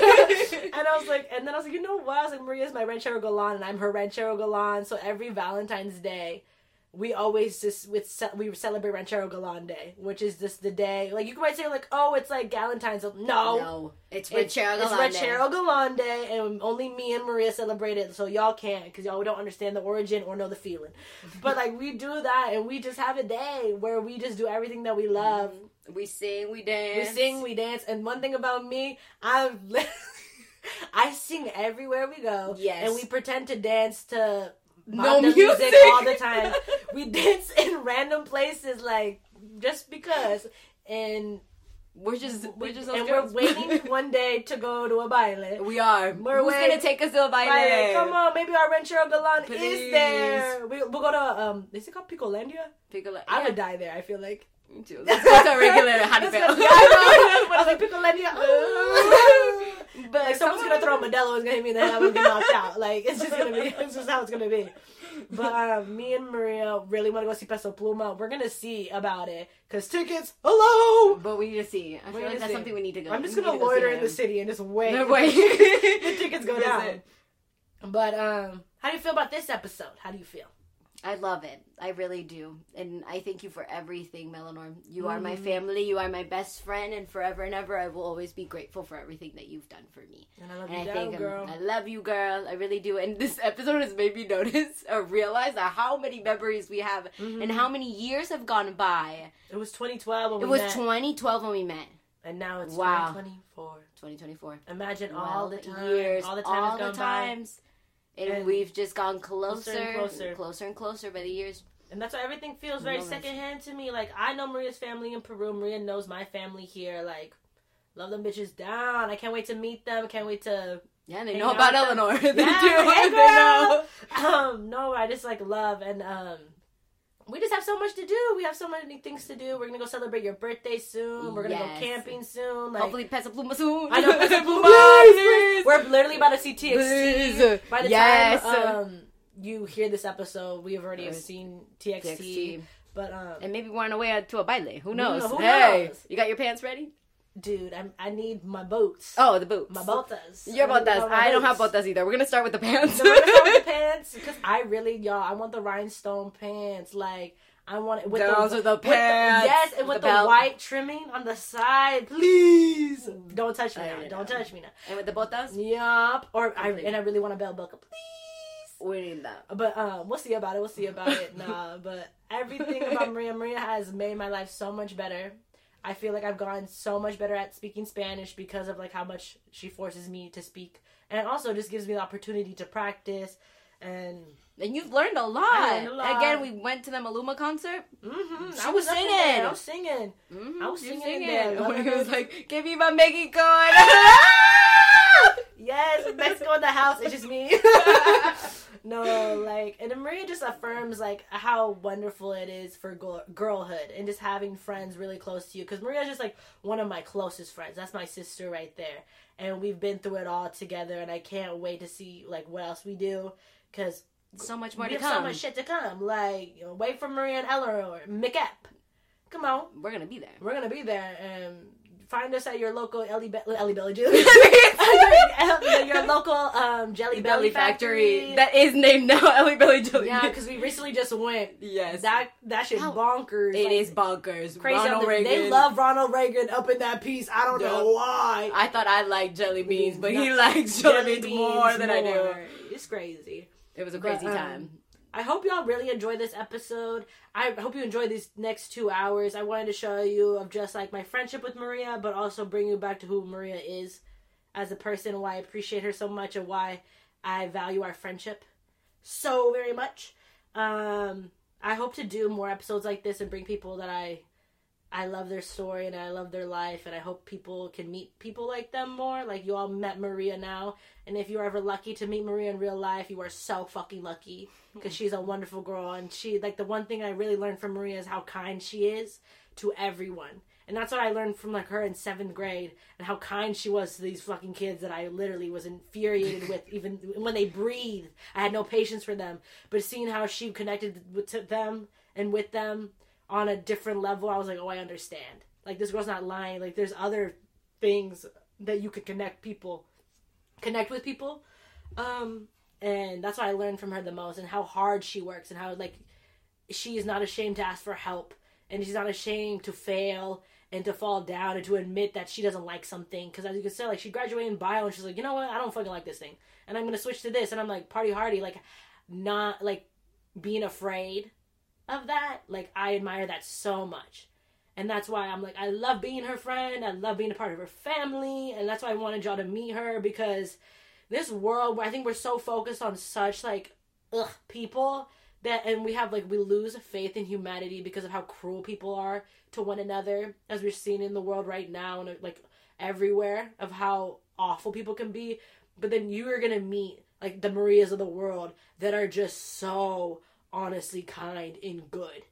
and I was like, and then I was like, you know what? I was like, Maria's my ranchero galan, and I'm her ranchero galan. So every Valentine's Day, we always just, with we celebrate Ranchero Galan Day, which is just the day, like, you might say, like, oh, it's like Galentine's. No. No. It's Ranchero Galan Day. It's Ranchero Galan Day, and only me and Maria celebrate it, so y'all can't, because y'all don't understand the origin or know the feeling. But, like, we do that, and we just have a day where we just do everything that we love. Mm-hmm. We sing, we dance. We sing, we dance, and one thing about me, I've... I sing everywhere we go. Yes. And we pretend to dance to... No music. music all the time. We dance in random places, like, just because. And we're just we're just and we're waiting one day to go to a baile. We are. We're Who's waiting. gonna take us to a baile? baile? Come on, maybe our Ranchero Galan Please. is there. We, we'll go to um. Is it called Picolandia? Picolandia. I would die there. I feel like. Me too. Let's go to a regular honey yeah, I know. I was like Picolandia. But like someone's gonna throw Modelo, is gonna hit me in the head, I'm gonna get knocked out. Like it's just gonna be, it's just how it's gonna be. But um, me and Maria really want to go see Peso Pluma. We're gonna see about it because tickets, hello. But we need to see. I feel like that's see. something we need to go. I'm just gonna go loiter in the city and just wait. No, wait. The tickets go down. But um, how do you feel about this episode? How do you feel? I love it. I really do. And I thank you for everything, Melanorm. You mm-hmm. are my family. You are my best friend. And forever and ever, I will always be grateful for everything that you've done for me. And I love and you I down, think girl. I love you, girl. I really do. And this episode has made me notice or realize how many memories we have mm-hmm. and how many years have gone by. It was twenty twelve when it we met. It was twenty twelve when we met. And now it's wow. twenty twenty-four. twenty twenty-four. Imagine all the time, years, all the time all has the gone times. By. And, and we've just gone closer, closer and closer. closer and closer by the years. And that's why everything feels very secondhand to me. Like, I know Maria's family in Peru. Maria knows my family here. Like, love them bitches down. I can't wait to meet them. Can't wait to... Yeah, they know about Eleanor. They yeah, do. Hey, they know. Um, no, I just, like, love. And, um... we just have so much to do. We have so many things to do. We're going to go celebrate your birthday soon. We're going to yes. go camping soon. Like, hopefully Peso Pluma soon. I know Peso Pluma. We're literally about to see T X T. Please. By the yes. time um, you hear this episode, we have already have seen T X T. T X T. But, um... and maybe we're on our way to a baile. Who knows? Who hey, knows? You got your pants ready? Dude, I I need my boots. Oh, the boots. My botas. Your botas. I, I don't have botas either. We're going to start with the pants. So we're going to start with the pants. Because I really, y'all, I want the rhinestone pants. Like... I want it with Girls the, with the pants. With the, yes, and with the, the white trimming on the side. Please. Don't touch me now. Don't touch me now. And with the botas? Yup. Or I and I really want a belt buckle. Please. We need that. But um, we'll see about it. We'll see about it. Nah, but everything about Maria, Maria has made my life so much better. I feel like I've gotten so much better at speaking Spanish because of like how much she forces me to speak. And it also just gives me the opportunity to practice. And and you've learned a lot. I learned a lot. Again, we went to the Maluma concert. Mm-hmm. She I was, was singing. I was singing. Mm-hmm. I was singing. singing. There. When he was like, "Give me my Mexico." Yes, Mexico in the house. It's just me. No, like, and Maria just affirms like how wonderful it is for girl- girlhood and just having friends really close to you. Because Maria's just like one of my closest friends. That's my sister right there, and we've been through it all together. And I can't wait to see like what else we do. Because so much more we to have come. So much shit to come. Like, you know, wait for Maria and Eleanor. McEpp. Come on. We're going to be there. We're going to be there. And find us at your local Ellie, Be- Ellie Belly Jelly. Your local um, Jelly Belly, Belly factory. factory. That is named now Ellie Belly Jelly. Yeah, because we recently just went. Yes. That that shit How? bonkers. It like, is bonkers. Crazy. Ronald they, Reagan. They love Ronald Reagan up in that piece. I don't Yep. know why. I thought I liked jelly beans, but No, he likes jelly, jelly beans, beans more than more. I do. It's crazy. It was a crazy but, um, time. I hope y'all really enjoyed this episode. I hope you enjoyed these next two hours. I wanted to show you of just like my friendship with Maria, but also bring you back to who Maria is as a person, why I appreciate her so much, and why I value our friendship so very much. Um, I hope to do more episodes like this and bring people that I I love their story and I love their life, and I hope people can meet people like them more. Like you all met Maria now, and if you're ever lucky to meet Maria in real life, you are so fucking lucky because she's a wonderful girl. And she, like, the one thing I really learned from Maria is how kind she is to everyone. And that's what I learned from like her in seventh grade, and how kind she was to these fucking kids that I literally was infuriated with. Even when they breathed, I had no patience for them. But seeing how she connected with to them and with them on a different level, I was like, oh, I understand. Like, this girl's not lying. Like, there's other things that you could connect people, connect with people. Um, and that's what I learned from her the most, and how hard she works, and how, like, she is not ashamed to ask for help, and she's not ashamed to fail and to fall down and to admit that she doesn't like something. Because as you can say, like, she graduated in bio, and she's like, you know what? I don't fucking like this thing, and I'm going to switch to this. And I'm like, party hardy, like, not, like, being afraid of that. Like, I admire that so much. And that's why I'm like, I love being her friend. I love being a part of her family. And that's why I wanted y'all to meet her, because this world, I think we're so focused on such, like, ugh, people that, and we have, like, we lose faith in humanity because of how cruel people are to one another, as we're seeing in the world right now, and, like, everywhere, of how awful people can be. But then you are going to meet, like, the Marias of the world that are just so honestly kind and good.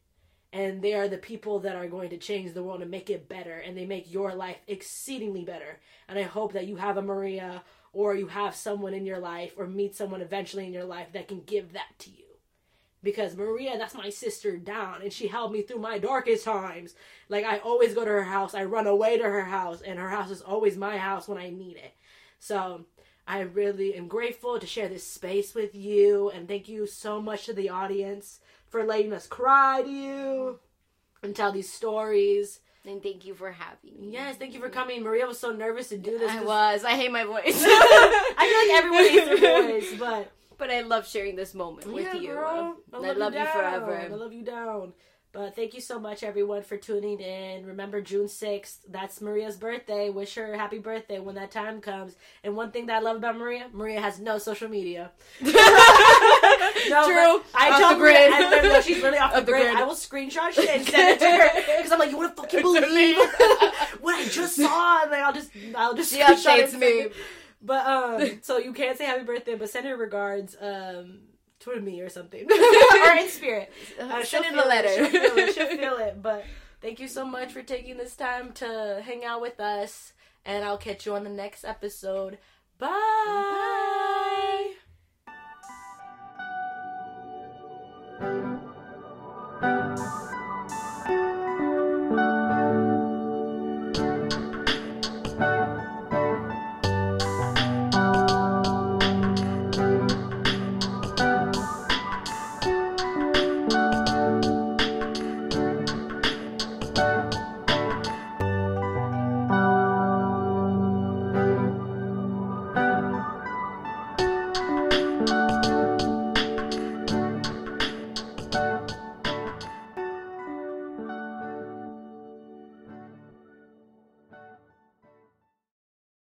And they are the people that are going to change the world and make it better. And they make your life exceedingly better. And I hope that you have a Maria, or you have someone in your life, or meet someone eventually in your life that can give that to you. Because Maria, that's my sister down. And she helped me through my darkest times. Like, I always go to her house. I run away to her house. And her house is always my house when I need it. So I really am grateful to share this space with you. And thank you so much to the audience for letting us cry to you and tell these stories. And thank you for having me. Yes, thank you for coming. Maria was so nervous to do this. I was. I hate my voice. I feel like everyone hates their voice, but... But I love sharing this moment with yeah, you. Girl. I love, I love you, you forever. I love you down. But thank you so much, everyone, for tuning in. Remember, June sixth, that's Maria's birthday. Wish her a happy birthday when that time comes. And one thing that I love about Maria, Maria has no social media. no, True. I off tell the grid. Maria, I, no, she's really off, off the, the grid. grid. I will screenshot shit and send it to her. Because I'm like, you wouldn't fucking believe what I just saw. And like, I'll just, I'll just she updates me. But, um, so you can't say happy birthday, but send her regards, um, to me or something. Or in spirit. Uh, send in a letter. It. She'll feel it. She'll feel it. But thank you so much for taking this time to hang out with us. And I'll catch you on the next episode. Bye. Bye.